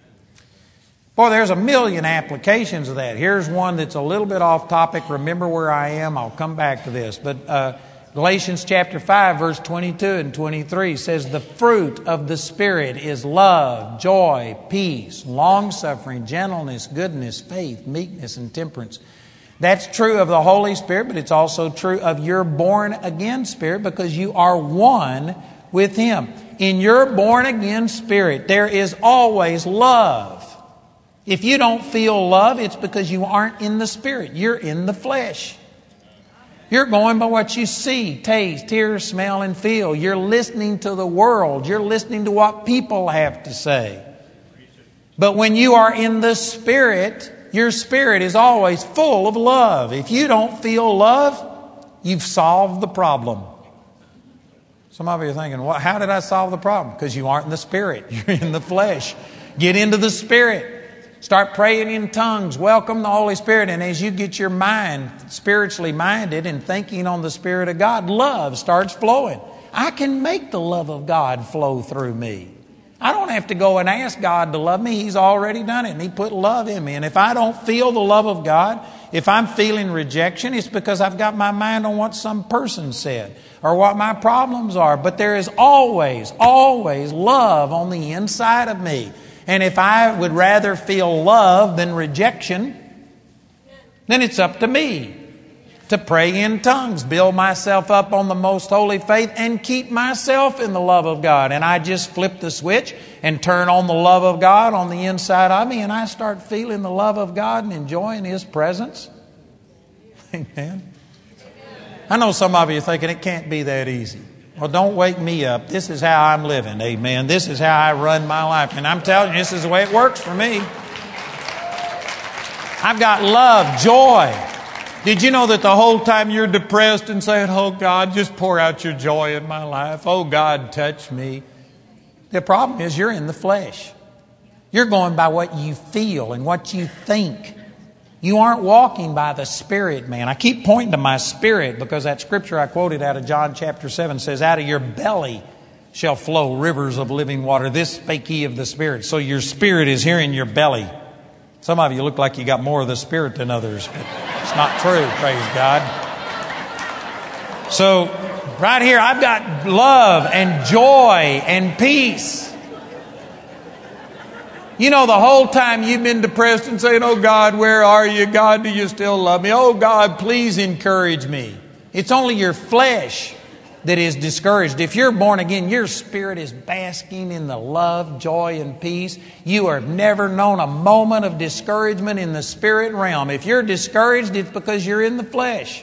Boy, there's a million applications of that. Here's one that's a little bit off topic. Remember where I am. I'll come back to this. But uh, Galatians chapter five, verse twenty-two and twenty-three says, the fruit of the Spirit is love, joy, peace, long-suffering, gentleness, goodness, faith, meekness, and temperance. That's true of the Holy Spirit, but it's also true of your born-again spirit because you are one with Him. In your born-again spirit, there is always love. If you don't feel love, it's because you aren't in the Spirit. You're in the flesh. You're going by what you see, taste, hear, smell, and feel. You're listening to the world. You're listening to what people have to say. But when you are in the Spirit, your spirit is always full of love. If you don't feel love, you've solved the problem. Some of you are thinking, well, how did I solve the problem? Because you aren't in the Spirit. You're in the flesh. Get into the Spirit. Start praying in tongues. Welcome the Holy Spirit. And as you get your mind spiritually minded and thinking on the Spirit of God, love starts flowing. I can make the love of God flow through me. I don't have to go and ask God to love me. He's already done it, and He put love in me. And if I don't feel the love of God, if I'm feeling rejection, it's because I've got my mind on what some person said or what my problems are. But there is always, always love on the inside of me. And if I would rather feel love than rejection, then it's up to me to pray in tongues, build myself up on the most holy faith, and keep myself in the love of God. And I just flip the switch and turn on the love of God on the inside of me, and I start feeling the love of God and enjoying His presence. Amen. I know some of you are thinking it can't be that easy. Well, don't wake me up. This is how I'm living. Amen. This is how I run my life. And I'm telling you, this is the way it works for me. I've got love, joy. Did you know that the whole time you're depressed and saying, oh God, just pour out your joy in my life. Oh God, touch me. The problem is you're in the flesh. You're going by what you feel and what you think. You aren't walking by the Spirit, man. I keep pointing to my spirit because that scripture I quoted out of John chapter seven says, out of your belly shall flow rivers of living water. This spake he of the Spirit. So your spirit is here in your belly. Some of you look like you got more of the Spirit than others, but it's not true, praise God. So right here, I've got love and joy and peace. You know, the whole time you've been depressed and saying, oh God, where are you? God, do you still love me? Oh God, please encourage me. It's only your flesh that is discouraged. If you're born again, your spirit is basking in the love, joy, and peace. You have never known a moment of discouragement in the spirit realm. If you're discouraged, it's because you're in the flesh.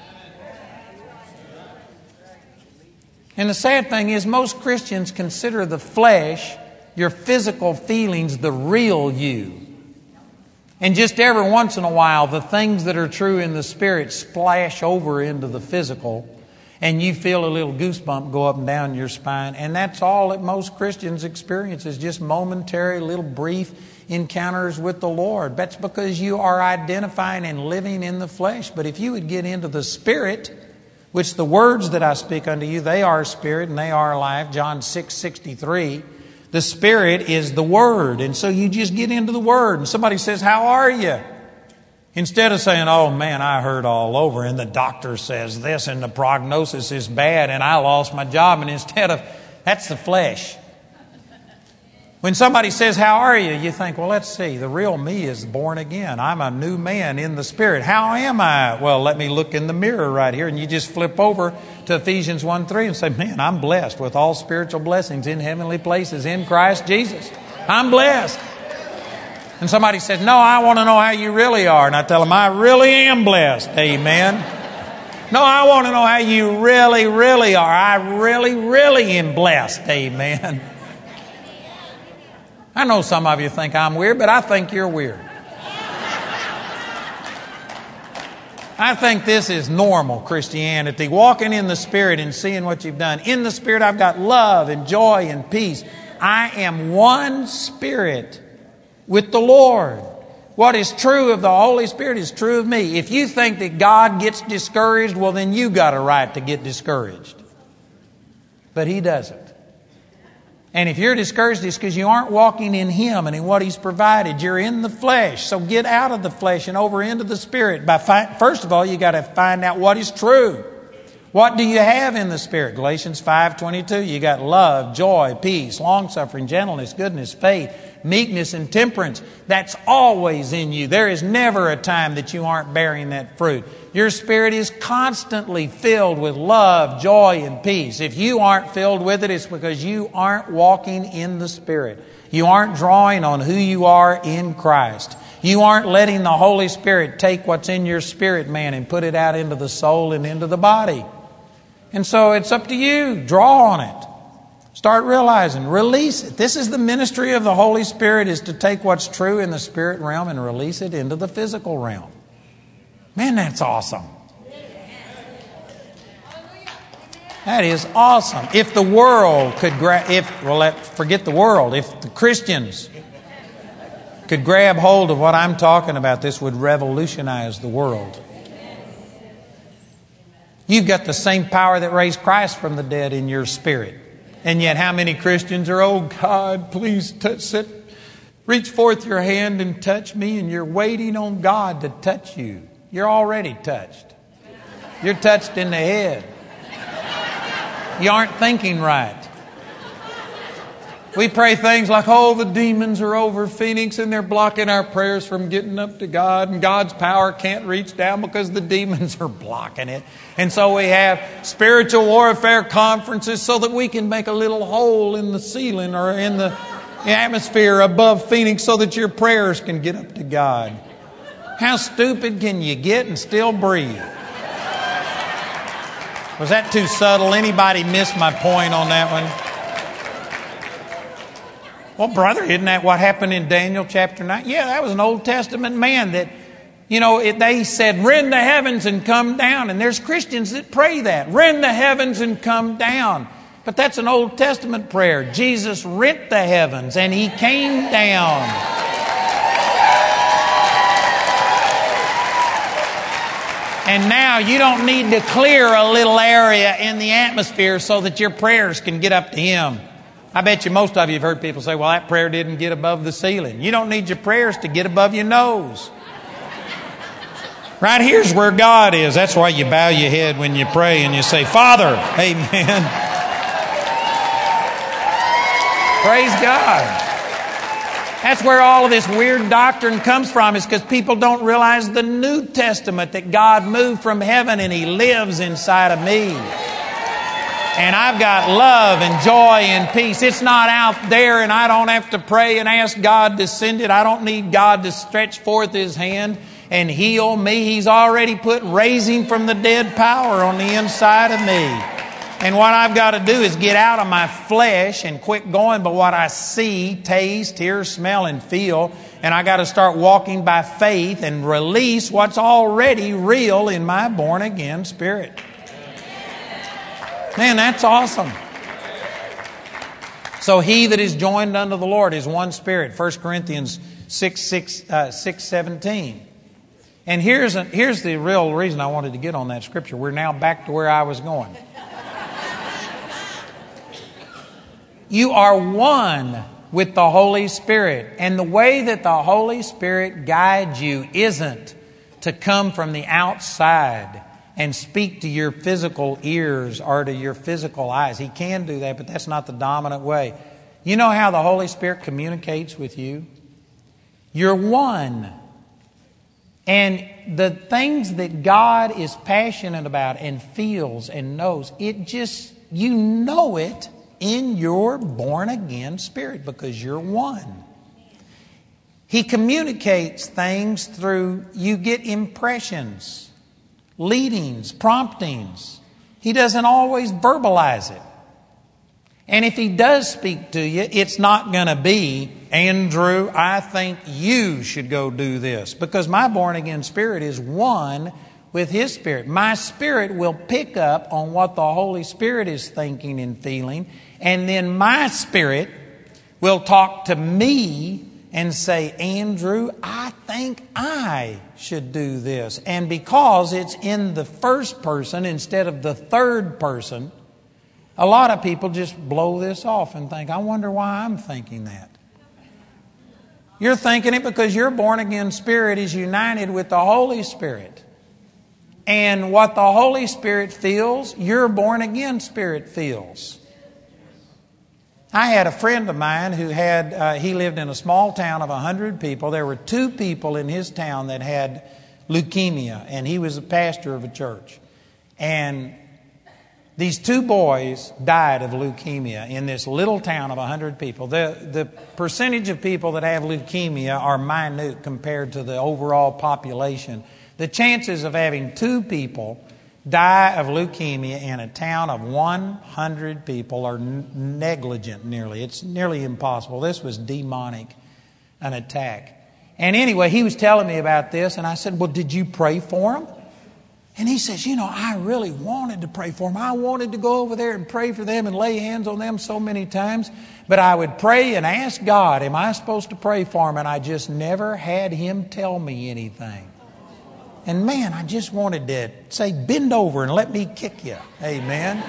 And the sad thing is, most Christians consider the flesh, your physical feelings, the real you. And just every once in a while, the things that are true in the spirit splash over into the physical. And you feel a little goosebump go up and down your spine. And that's all that most Christians experience is just momentary, little brief encounters with the Lord. That's because you are identifying and living in the flesh. But if you would get into the Spirit, which the words that I speak unto you, they are spirit and they are life. John six sixty-three. The Spirit is the Word. And so you just get into the Word. And somebody says, how are you? Instead of saying, oh man, I hurt all over and the doctor says this and the prognosis is bad and I lost my job. And instead of, that's the flesh. When somebody says, how are you? You think, well, let's see. The real me is born again. I'm a new man in the Spirit. How am I? Well, let me look in the mirror right here. And you just flip over to Ephesians one three and say, man, I'm blessed with all spiritual blessings in heavenly places in Christ Jesus. I'm blessed. And somebody says, no, I want to know how you really are. And I tell them, I really am blessed. Amen. No, I want to know how you really, really are. I really, really am blessed. Amen. I know some of you think I'm weird, but I think you're weird. I think this is normal Christianity. Walking in the Spirit and seeing what you've done. In the Spirit, I've got love and joy and peace. I am one spirit with the Lord. What is true of the Holy Spirit is true of me. If you think that God gets discouraged, well, then you got a right to get discouraged. But He doesn't. And if you're discouraged, it's because you aren't walking in Him and in what He's provided. You're in the flesh. So get out of the flesh and over into the Spirit. By fi- First of all, you got to find out what is true. What do you have in the Spirit? Galatians five twenty-two. You got love, joy, peace, long-suffering, gentleness, goodness, faith, meekness, and temperance. That's always in you. There is never a time that you aren't bearing that fruit. Your spirit is constantly filled with love, joy, and peace. If you aren't filled with it, it's because you aren't walking in the Spirit. You aren't drawing on who you are in Christ. You aren't letting the Holy Spirit take what's in your spirit, man, and put it out into the soul and into the body. And so it's up to you. Draw on it. Start realizing. Release it. This is the ministry of the Holy Spirit, is to take what's true in the spirit realm and release it into the physical realm. Man, that's awesome. That is awesome. If the world could grab, if, well, let, forget the world, if the Christians could grab hold of what I'm talking about, this would revolutionize the world. You've got the same power that raised Christ from the dead in your spirit. And yet how many Christians are, oh God, please touch, sit, reach forth your hand and touch me, and you're waiting on God to touch you. You're already touched. You're touched in the head. You aren't thinking right. We pray things like, oh, the demons are over Phoenix and they're blocking our prayers from getting up to God, and God's power can't reach down because the demons are blocking it. And so we have spiritual warfare conferences so that we can make a little hole in the ceiling or in the atmosphere above Phoenix so that your prayers can get up to God. How stupid can you get and still breathe? Was that too subtle? Anybody miss my point on that one? Well, brother, isn't that what happened in Daniel chapter nine? Yeah, that was an Old Testament man that You know, it, they said, rend the heavens and come down. And there's Christians that pray that. Rend the heavens and come down. But that's an Old Testament prayer. Jesus rent the heavens and He came down. And now you don't need to clear a little area in the atmosphere so that your prayers can get up to Him. I bet you most of you have heard people say, well, that prayer didn't get above the ceiling. You don't need your prayers to get above your nose. Right here's where God is. That's why you bow your head when you pray and you say, Father, amen. Praise God. That's where all of this weird doctrine comes from, is because people don't realize the New Testament, that God moved from heaven and He lives inside of me. And I've got love and joy and peace. It's not out there and I don't have to pray and ask God to send it. I don't need God to stretch forth His hand and heal me. He's already put raising from the dead power on the inside of me. And what I've got to do is get out of my flesh and quit going by what I see, taste, hear, smell, and feel. And I got to start walking by faith and release what's already real in my born again spirit. Man, that's awesome. So he that is joined unto the Lord is one spirit. First Corinthians six, six, uh, six seventeen. And here's, a, here's the real reason I wanted to get on that scripture. We're now back to where I was going. You are one with the Holy Spirit. And the way that the Holy Spirit guides you isn't to come from the outside and speak to your physical ears or to your physical eyes. He can do that, but that's not the dominant way. You know how the Holy Spirit communicates with you? You're one. And the things that God is passionate about and feels and knows, it just, you know it in your born-again spirit because you're one. He communicates things through, you get impressions, leadings, promptings. He doesn't always verbalize it. And if He does speak to you, it's not going to be, Andrew, I think you should go do this. Because my born-again spirit is one with His Spirit. My spirit will pick up on what the Holy Spirit is thinking and feeling. And then my spirit will talk to me and say, Andrew, I think I should do this. And because it's in the first person instead of the third person, a lot of people just blow this off and think, I wonder why I'm thinking that. You're thinking it because your born-again spirit is united with the Holy Spirit. And what the Holy Spirit feels, your born-again spirit feels. I had a friend of mine who had, uh, he lived in a small town of one hundred people. There were two people in his town that had leukemia, and he was a pastor of a church. And these two boys died of leukemia in this little town of one hundred people. The, the percentage of people that have leukemia are minute compared to the overall population. The chances of having two people die of leukemia in a town of one hundred people are n- negligent nearly. It's nearly impossible. This was demonic, an attack. And anyway, he was telling me about this, and I said, well, did you pray for him? And he says, you know, I really wanted to pray for them. I wanted to go over there and pray for them and lay hands on them so many times. But I would pray and ask God, am I supposed to pray for them? And I just never had Him tell me anything. And man, I just wanted to say, bend over and let me kick you. Amen.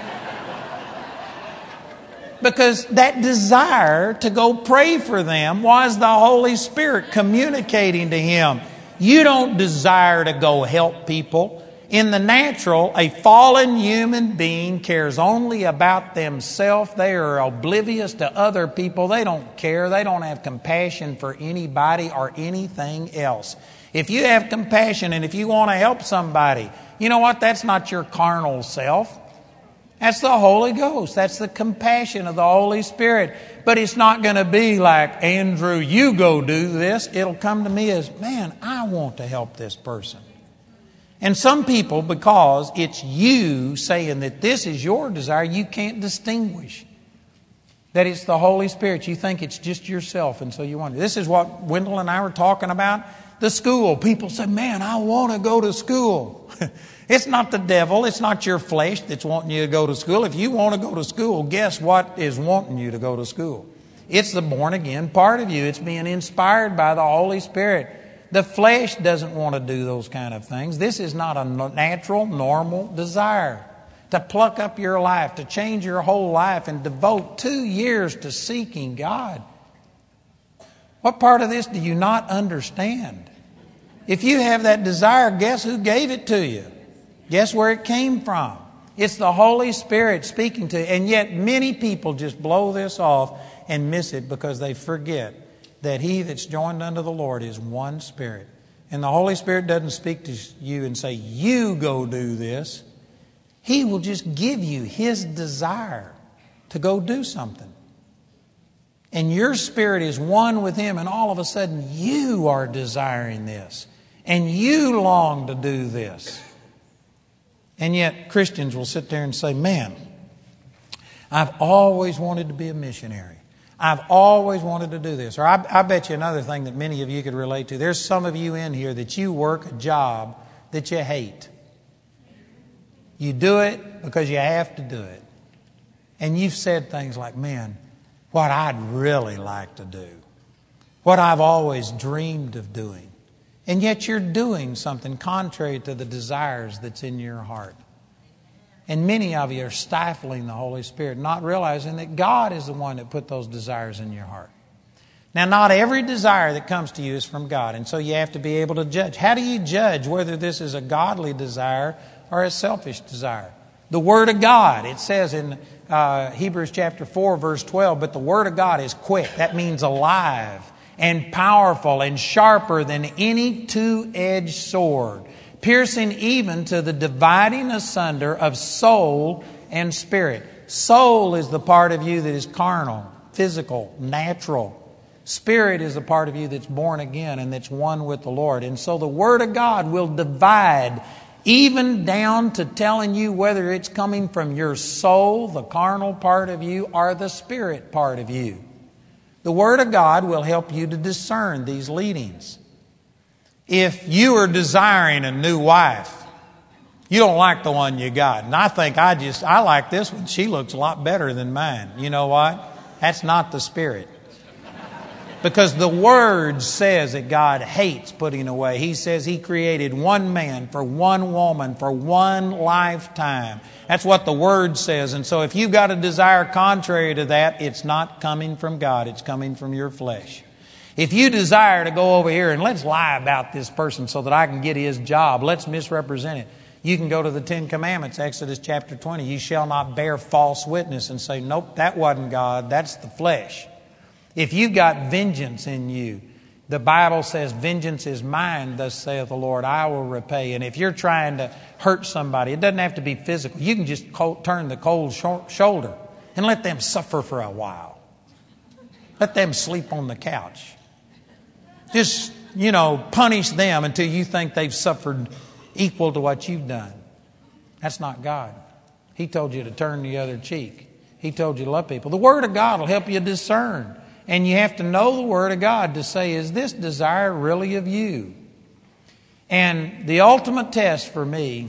Because that desire to go pray for them was the Holy Spirit communicating to him. You don't desire to go help people. In the natural, a fallen human being cares only about themselves. They are oblivious to other people. They don't care. They don't have compassion for anybody or anything else. If you have compassion and if you want to help somebody, you know what? That's not your carnal self. That's the Holy Ghost. That's the compassion of the Holy Spirit. But it's not going to be like, Andrew, you go do this. It'll come to me as, man, I want to help this person. And some people, because it's you saying that this is your desire, you can't distinguish that it's the Holy Spirit. You think it's just yourself, and so you want it. This is what Wendell and I were talking about. The school. People say, man, I want to go to school. It's not the devil. It's not your flesh that's wanting you to go to school. If you want to go to school, guess what is wanting you to go to school? It's the born again part of you. It's being inspired by the Holy Spirit. The flesh doesn't want to do those kind of things. This is not a natural, normal desire. To pluck up your life, to change your whole life and devote two years to seeking God. What part of this do you not understand? If you have that desire, guess who gave it to you? Guess where it came from? It's the Holy Spirit speaking to you. And yet many people just blow this off and miss it because they forget that he that's joined unto the Lord is one Spirit. And the Holy Spirit doesn't speak to you and say, you go do this. He will just give you His desire to go do something. And your spirit is one with Him, and all of a sudden you are desiring this. And you long to do this. And yet Christians will sit there and say, man, I've always wanted to be a missionary. I've always wanted to do this. Or I, I bet you another thing that many of you could relate to. There's some of you in here that you work a job that you hate. You do it because you have to do it. And you've said things like, man, what I'd really like to do. What I've always dreamed of doing. And yet you're doing something contrary to the desires that's in your heart. And many of you are stifling the Holy Spirit, not realizing that God is the one that put those desires in your heart. Now, not every desire that comes to you is from God, and so you have to be able to judge. How do you judge whether this is a godly desire or a selfish desire? The Word of God, it says in uh, Hebrews chapter four, verse twelve, but the Word of God is quick. That means alive and powerful and sharper than any two-edged sword, piercing even to the dividing asunder of soul and spirit. Soul is the part of you that is carnal, physical, natural. Spirit is the part of you that's born again and that's one with the Lord. And so the Word of God will divide even down to telling you whether it's coming from your soul, the carnal part of you, or the spirit part of you. The Word of God will help you to discern these leadings. If you are desiring a new wife, you don't like the one you got. And I think I just, I like this one. She looks a lot better than mine. You know what? That's not the Spirit. Because the Word says that God hates putting away. He says He created one man for one woman for one lifetime. That's what the Word says. And so if you've got a desire contrary to that, it's not coming from God. It's coming from your flesh. If you desire to go over here and let's lie about this person so that I can get his job, let's misrepresent it. You can go to the Ten Commandments, Exodus chapter twenty. You shall not bear false witness and say, nope, that wasn't God. That's the flesh. If you've got vengeance in you, the Bible says, vengeance is mine, thus saith the Lord, I will repay. And if you're trying to hurt somebody, it doesn't have to be physical. You can just cold, turn the cold sh- shoulder and let them suffer for a while. Let them sleep on the couch. Just, you know, punish them until you think they've suffered equal to what you've done. That's not God. He told you to turn the other cheek. He told you to love people. The Word of God will help you discern. And you have to know the Word of God to say, is this desire really of you? And the ultimate test for me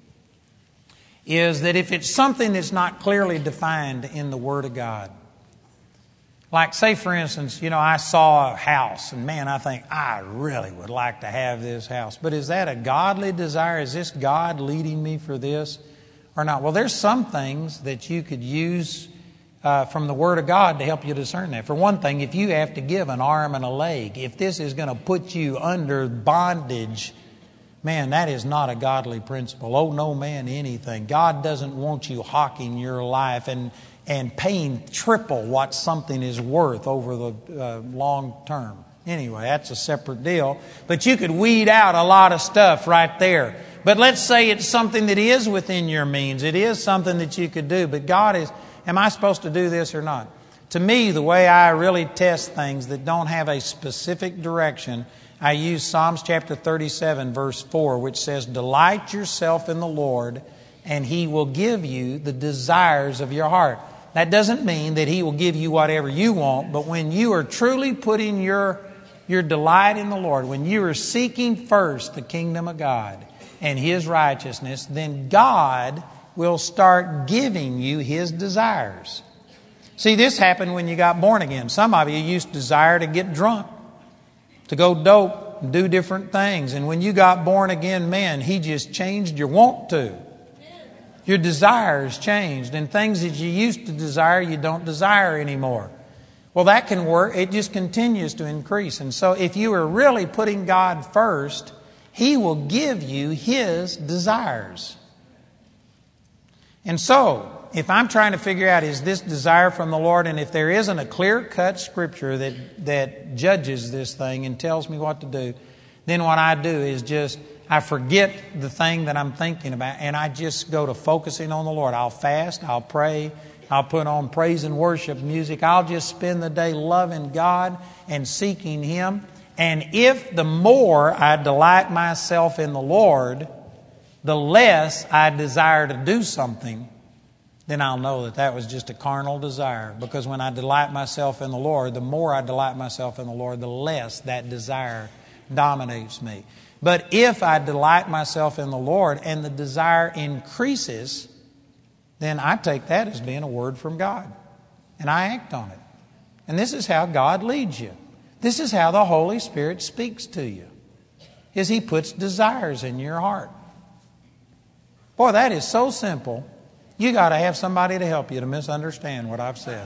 is that if it's something that's not clearly defined in the Word of God, like say for instance, you know, I saw a house and man, I think I really would like to have this house. But is that a godly desire? Is this God leading me for this or not? Well, there's some things that you could use Uh, from the Word of God to help you discern that. For one thing, if you have to give an arm and a leg, if this is going to put you under bondage, man, that is not a godly principle. Oh, no man anything. God doesn't want you hawking your life and, and paying triple what something is worth over the uh, long term. Anyway, that's a separate deal. But you could weed out a lot of stuff right there. But let's say it's something that is within your means. It is something that you could do. But God is... Am I supposed to do this or not? To me, the way I really test things that don't have a specific direction, I use Psalms chapter thirty-seven, verse four, which says, delight yourself in the Lord, and He will give you the desires of your heart. That doesn't mean that He will give you whatever you want, but when you are truly putting your, your delight in the Lord, when you are seeking first the kingdom of God and His righteousness, then God will start giving you His desires. See, this happened when you got born again. Some of you used to desire to get drunk, to go dope, and do different things. And when you got born again, man, He just changed your want to. Your desires changed, and things that you used to desire, you don't desire anymore. Well, that can work. It just continues to increase. And so if you are really putting God first, He will give you His desires. And so, if I'm trying to figure out, is this desire from the Lord? And if there isn't a clear-cut Scripture that, that judges this thing and tells me what to do, then what I do is just, I forget the thing that I'm thinking about, and I just go to focusing on the Lord. I'll fast, I'll pray, I'll put on praise and worship music. I'll just spend the day loving God and seeking Him. And if the more I delight myself in the Lord, the less I desire to do something, then I'll know that that was just a carnal desire. Because when I delight myself in the Lord, the more I delight myself in the Lord, the less that desire dominates me. But if I delight myself in the Lord and the desire increases, then I take that as being a word from God. And I act on it. And this is how God leads you. This is how the Holy Spirit speaks to you. Is He puts desires in your heart. Boy, that is so simple. You got to have somebody to help you to misunderstand what I've said.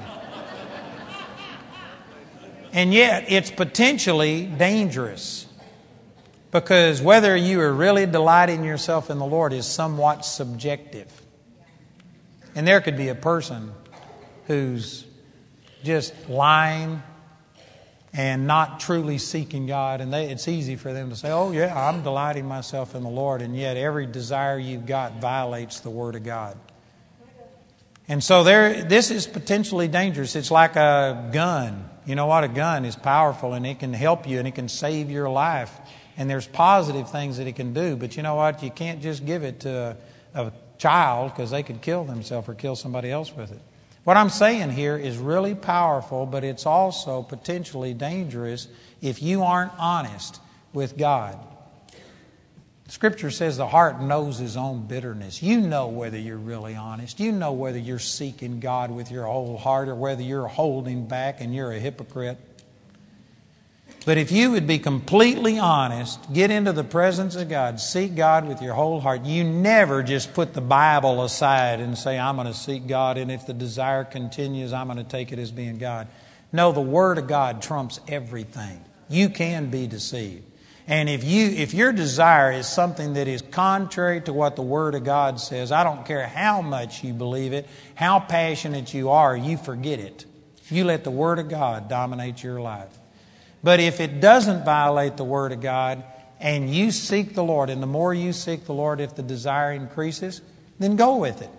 And yet, it's potentially dangerous. Because whether you are really delighting yourself in the Lord is somewhat subjective. And there could be a person who's just lying and not truly seeking God. And they, it's easy for them to say, oh yeah, I'm delighting myself in the Lord. And yet every desire you've got violates the Word of God. And so there, this is potentially dangerous. It's like a gun. You know what? A gun is powerful and it can help you and it can save your life. And there's positive things that it can do. But you know what? You can't just give it to a, a child because they could kill themselves or kill somebody else with it. What I'm saying here is really powerful, but it's also potentially dangerous if you aren't honest with God. Scripture says the heart knows his own bitterness. You know whether you're really honest. You know whether you're seeking God with your whole heart or whether you're holding back and you're a hypocrite. But if you would be completely honest, get into the presence of God, seek God with your whole heart. You never just put the Bible aside and say, I'm going to seek God, and if the desire continues, I'm going to take it as being God. No, the Word of God trumps everything. You can be deceived. And if you if your desire is something that is contrary to what the Word of God says, I don't care how much you believe it, how passionate you are, you forget it. You let the Word of God dominate your life. But if it doesn't violate the Word of God and you seek the Lord, and the more you seek the Lord, if the desire increases, then go with it.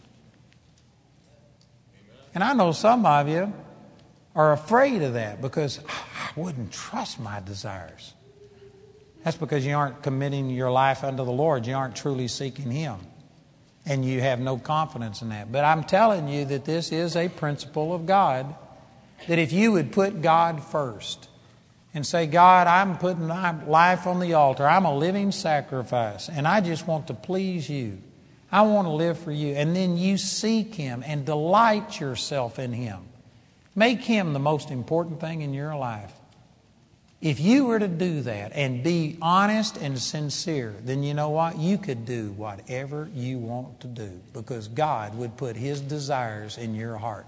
And I know some of you are afraid of that because I wouldn't trust my desires. That's because you aren't committing your life unto the Lord. You aren't truly seeking Him. And you have no confidence in that. But I'm telling you that this is a principle of God, that if you would put God first and say, God, I'm putting my life on the altar. I'm a living sacrifice. And I just want to please you. I want to live for you. And then you seek Him and delight yourself in Him. Make Him the most important thing in your life. If you were to do that and be honest and sincere, then you know what? You could do whatever you want to do because God would put His desires in your heart.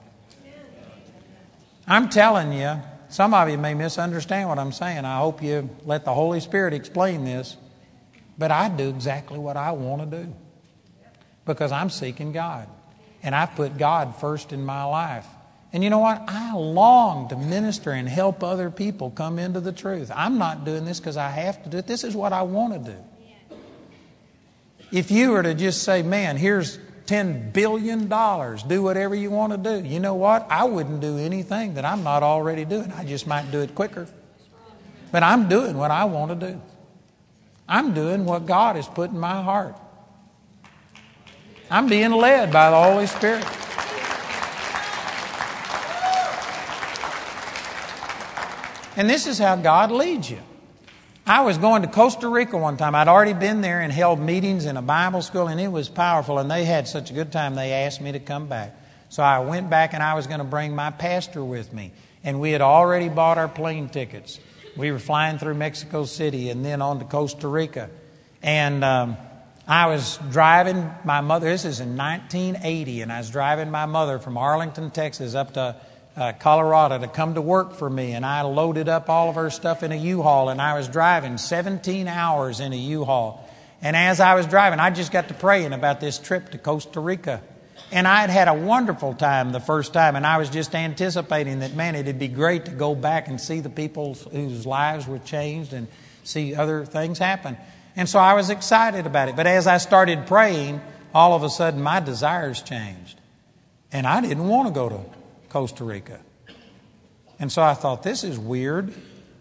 I'm telling you, some of you may misunderstand what I'm saying. I hope you let the Holy Spirit explain this. But I do exactly what I want to do because I'm seeking God. And I've put God first in my life. And you know what? I long to minister and help other people come into the truth. I'm not doing this because I have to do it. This is what I want to do. If you were to just say, man, here's ten billion dollars, do whatever you want to do. You know what? I wouldn't do anything that I'm not already doing. I just might do it quicker. But I'm doing what I want to do. I'm doing what God has put in my heart. I'm being led by the Holy Spirit. And this is how God leads you. I was going to Costa Rica one time. I'd already been there and held meetings in a Bible school, and it was powerful. And they had such a good time, they asked me to come back. So I went back, and I was going to bring my pastor with me. And we had already bought our plane tickets. We were flying through Mexico City and then on to Costa Rica. And um, I was driving my mother. This is in nineteen eighty, and I was driving my mother from Arlington, Texas, up to Uh, Colorado to come to work for me, and I loaded up all of her stuff in a U-Haul, and I was driving seventeen hours in a U-Haul. And as I was driving, I just got to praying about this trip to Costa Rica. And I had had a wonderful time the first time, and I was just anticipating that, man, it'd be great to go back and see the people whose lives were changed and see other things happen. And so I was excited about it. But as I started praying, all of a sudden my desires changed. And I didn't want to go to Costa Rica. And so I thought, this is weird.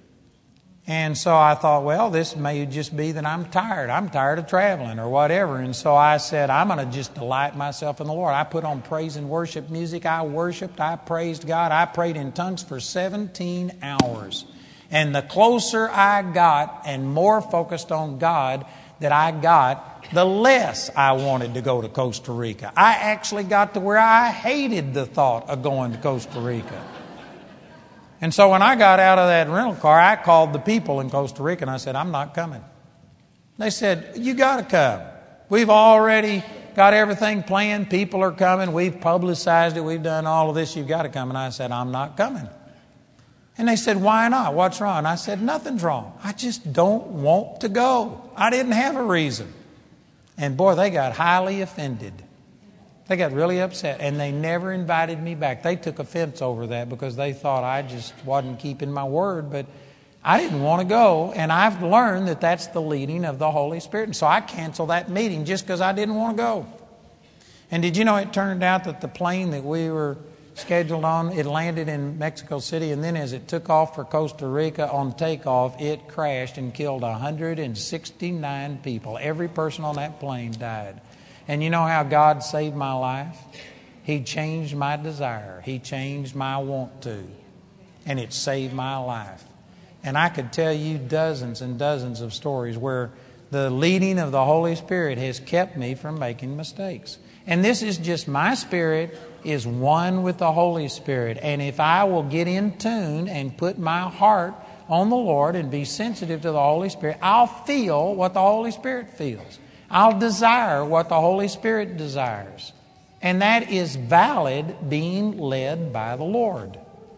And so I thought, well, this may just be that I'm tired. I'm tired of traveling or whatever. And so I said, I'm going to just delight myself in the Lord. I put on praise and worship music. I worshiped. I praised God. I prayed in tongues for seventeen hours. And the closer I got and more focused on God that I got, the less I wanted to go to Costa Rica. I actually got to where I hated the thought of going to Costa Rica. And so when I got out of that rental car, I called the people in Costa Rica and I said, I'm not coming. They said, you got to come. We've already got everything planned. People are coming. We've publicized it. We've done all of this. You've got to come. And I said, I'm not coming. And they said, why not? What's wrong? And I said, nothing's wrong. I just don't want to go. I didn't have a reason. And boy, they got highly offended. They got really upset, and they never invited me back. They took offense over that because they thought I just wasn't keeping my word, but I didn't want to go, and I've learned that that's the leading of the Holy Spirit. And so I canceled that meeting just because I didn't want to go. And did you know it turned out that the plane that we were scheduled on, it landed in Mexico City, and then as it took off for Costa Rica on takeoff, it crashed and killed one hundred sixty-nine people. Every person on that plane died. And you know how God saved my life? He changed my desire. He changed my want to. And it saved my life. And I could tell you dozens and dozens of stories where the leading of the Holy Spirit has kept me from making mistakes. And this is just my spirit is one with the Holy Spirit. And if I will get in tune and put my heart on the Lord and be sensitive to the Holy Spirit, I'll feel what the Holy Spirit feels. I'll desire what the Holy Spirit desires. And that is valid being led by the Lord.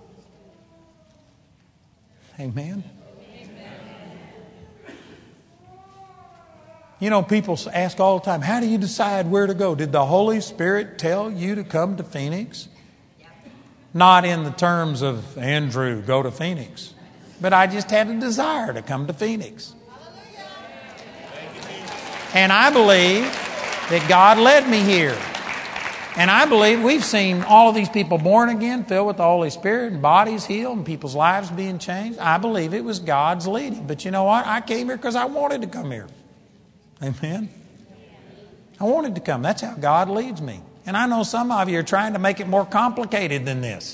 Amen. You know, people ask all the time, how do you decide where to go? Did the Holy Spirit tell you to come to Phoenix? Not in the terms of, Andrew, go to Phoenix. But I just had a desire to come to Phoenix. And I believe that God led me here. And I believe we've seen all of these people born again, filled with the Holy Spirit, and bodies healed, and people's lives being changed. I believe it was God's leading. But you know what? I came here because I wanted to come here. Amen. I wanted to come. That's how God leads me. And I know some of you are trying to make it more complicated than this.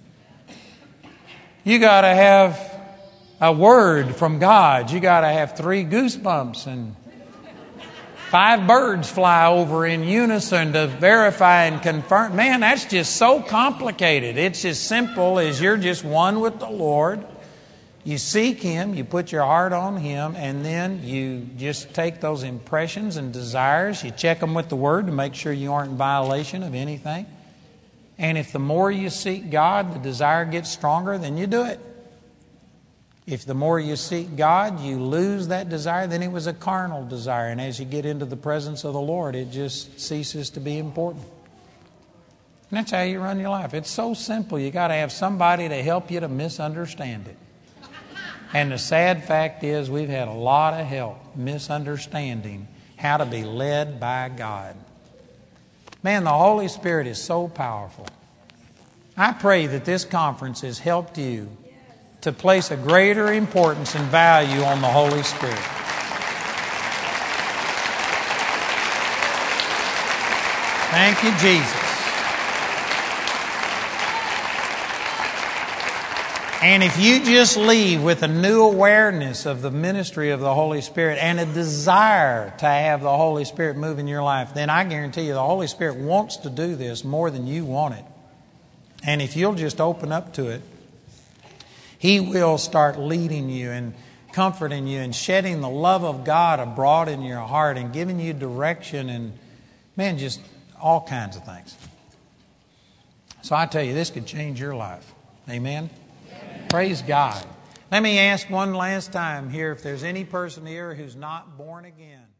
You got to have a word from God. You got to have three goosebumps and five birds fly over in unison to verify and confirm. Man, that's just so complicated. It's as simple as you're just one with the Lord. You seek Him, you put your heart on Him, and then you just take those impressions and desires, you check them with the Word to make sure you aren't in violation of anything. And if the more you seek God, the desire gets stronger, then you do it. If the more you seek God, you lose that desire, then it was a carnal desire. And as you get into the presence of the Lord, it just ceases to be important. And that's how you run your life. It's so simple. You got to have somebody to help you to misunderstand it. And the sad fact is we've had a lot of help misunderstanding how to be led by God. Man, the Holy Spirit is so powerful. I pray that this conference has helped you to place a greater importance and value on the Holy Spirit. Thank you, Jesus. And if you just leave with a new awareness of the ministry of the Holy Spirit and a desire to have the Holy Spirit move in your life, then I guarantee you the Holy Spirit wants to do this more than you want it. And if you'll just open up to it, He will start leading you and comforting you and shedding the love of God abroad in your heart and giving you direction and, man, just all kinds of things. So I tell you, this could change your life. Amen? Amen. Praise God. Let me ask one last time here if there's any person here who's not born again.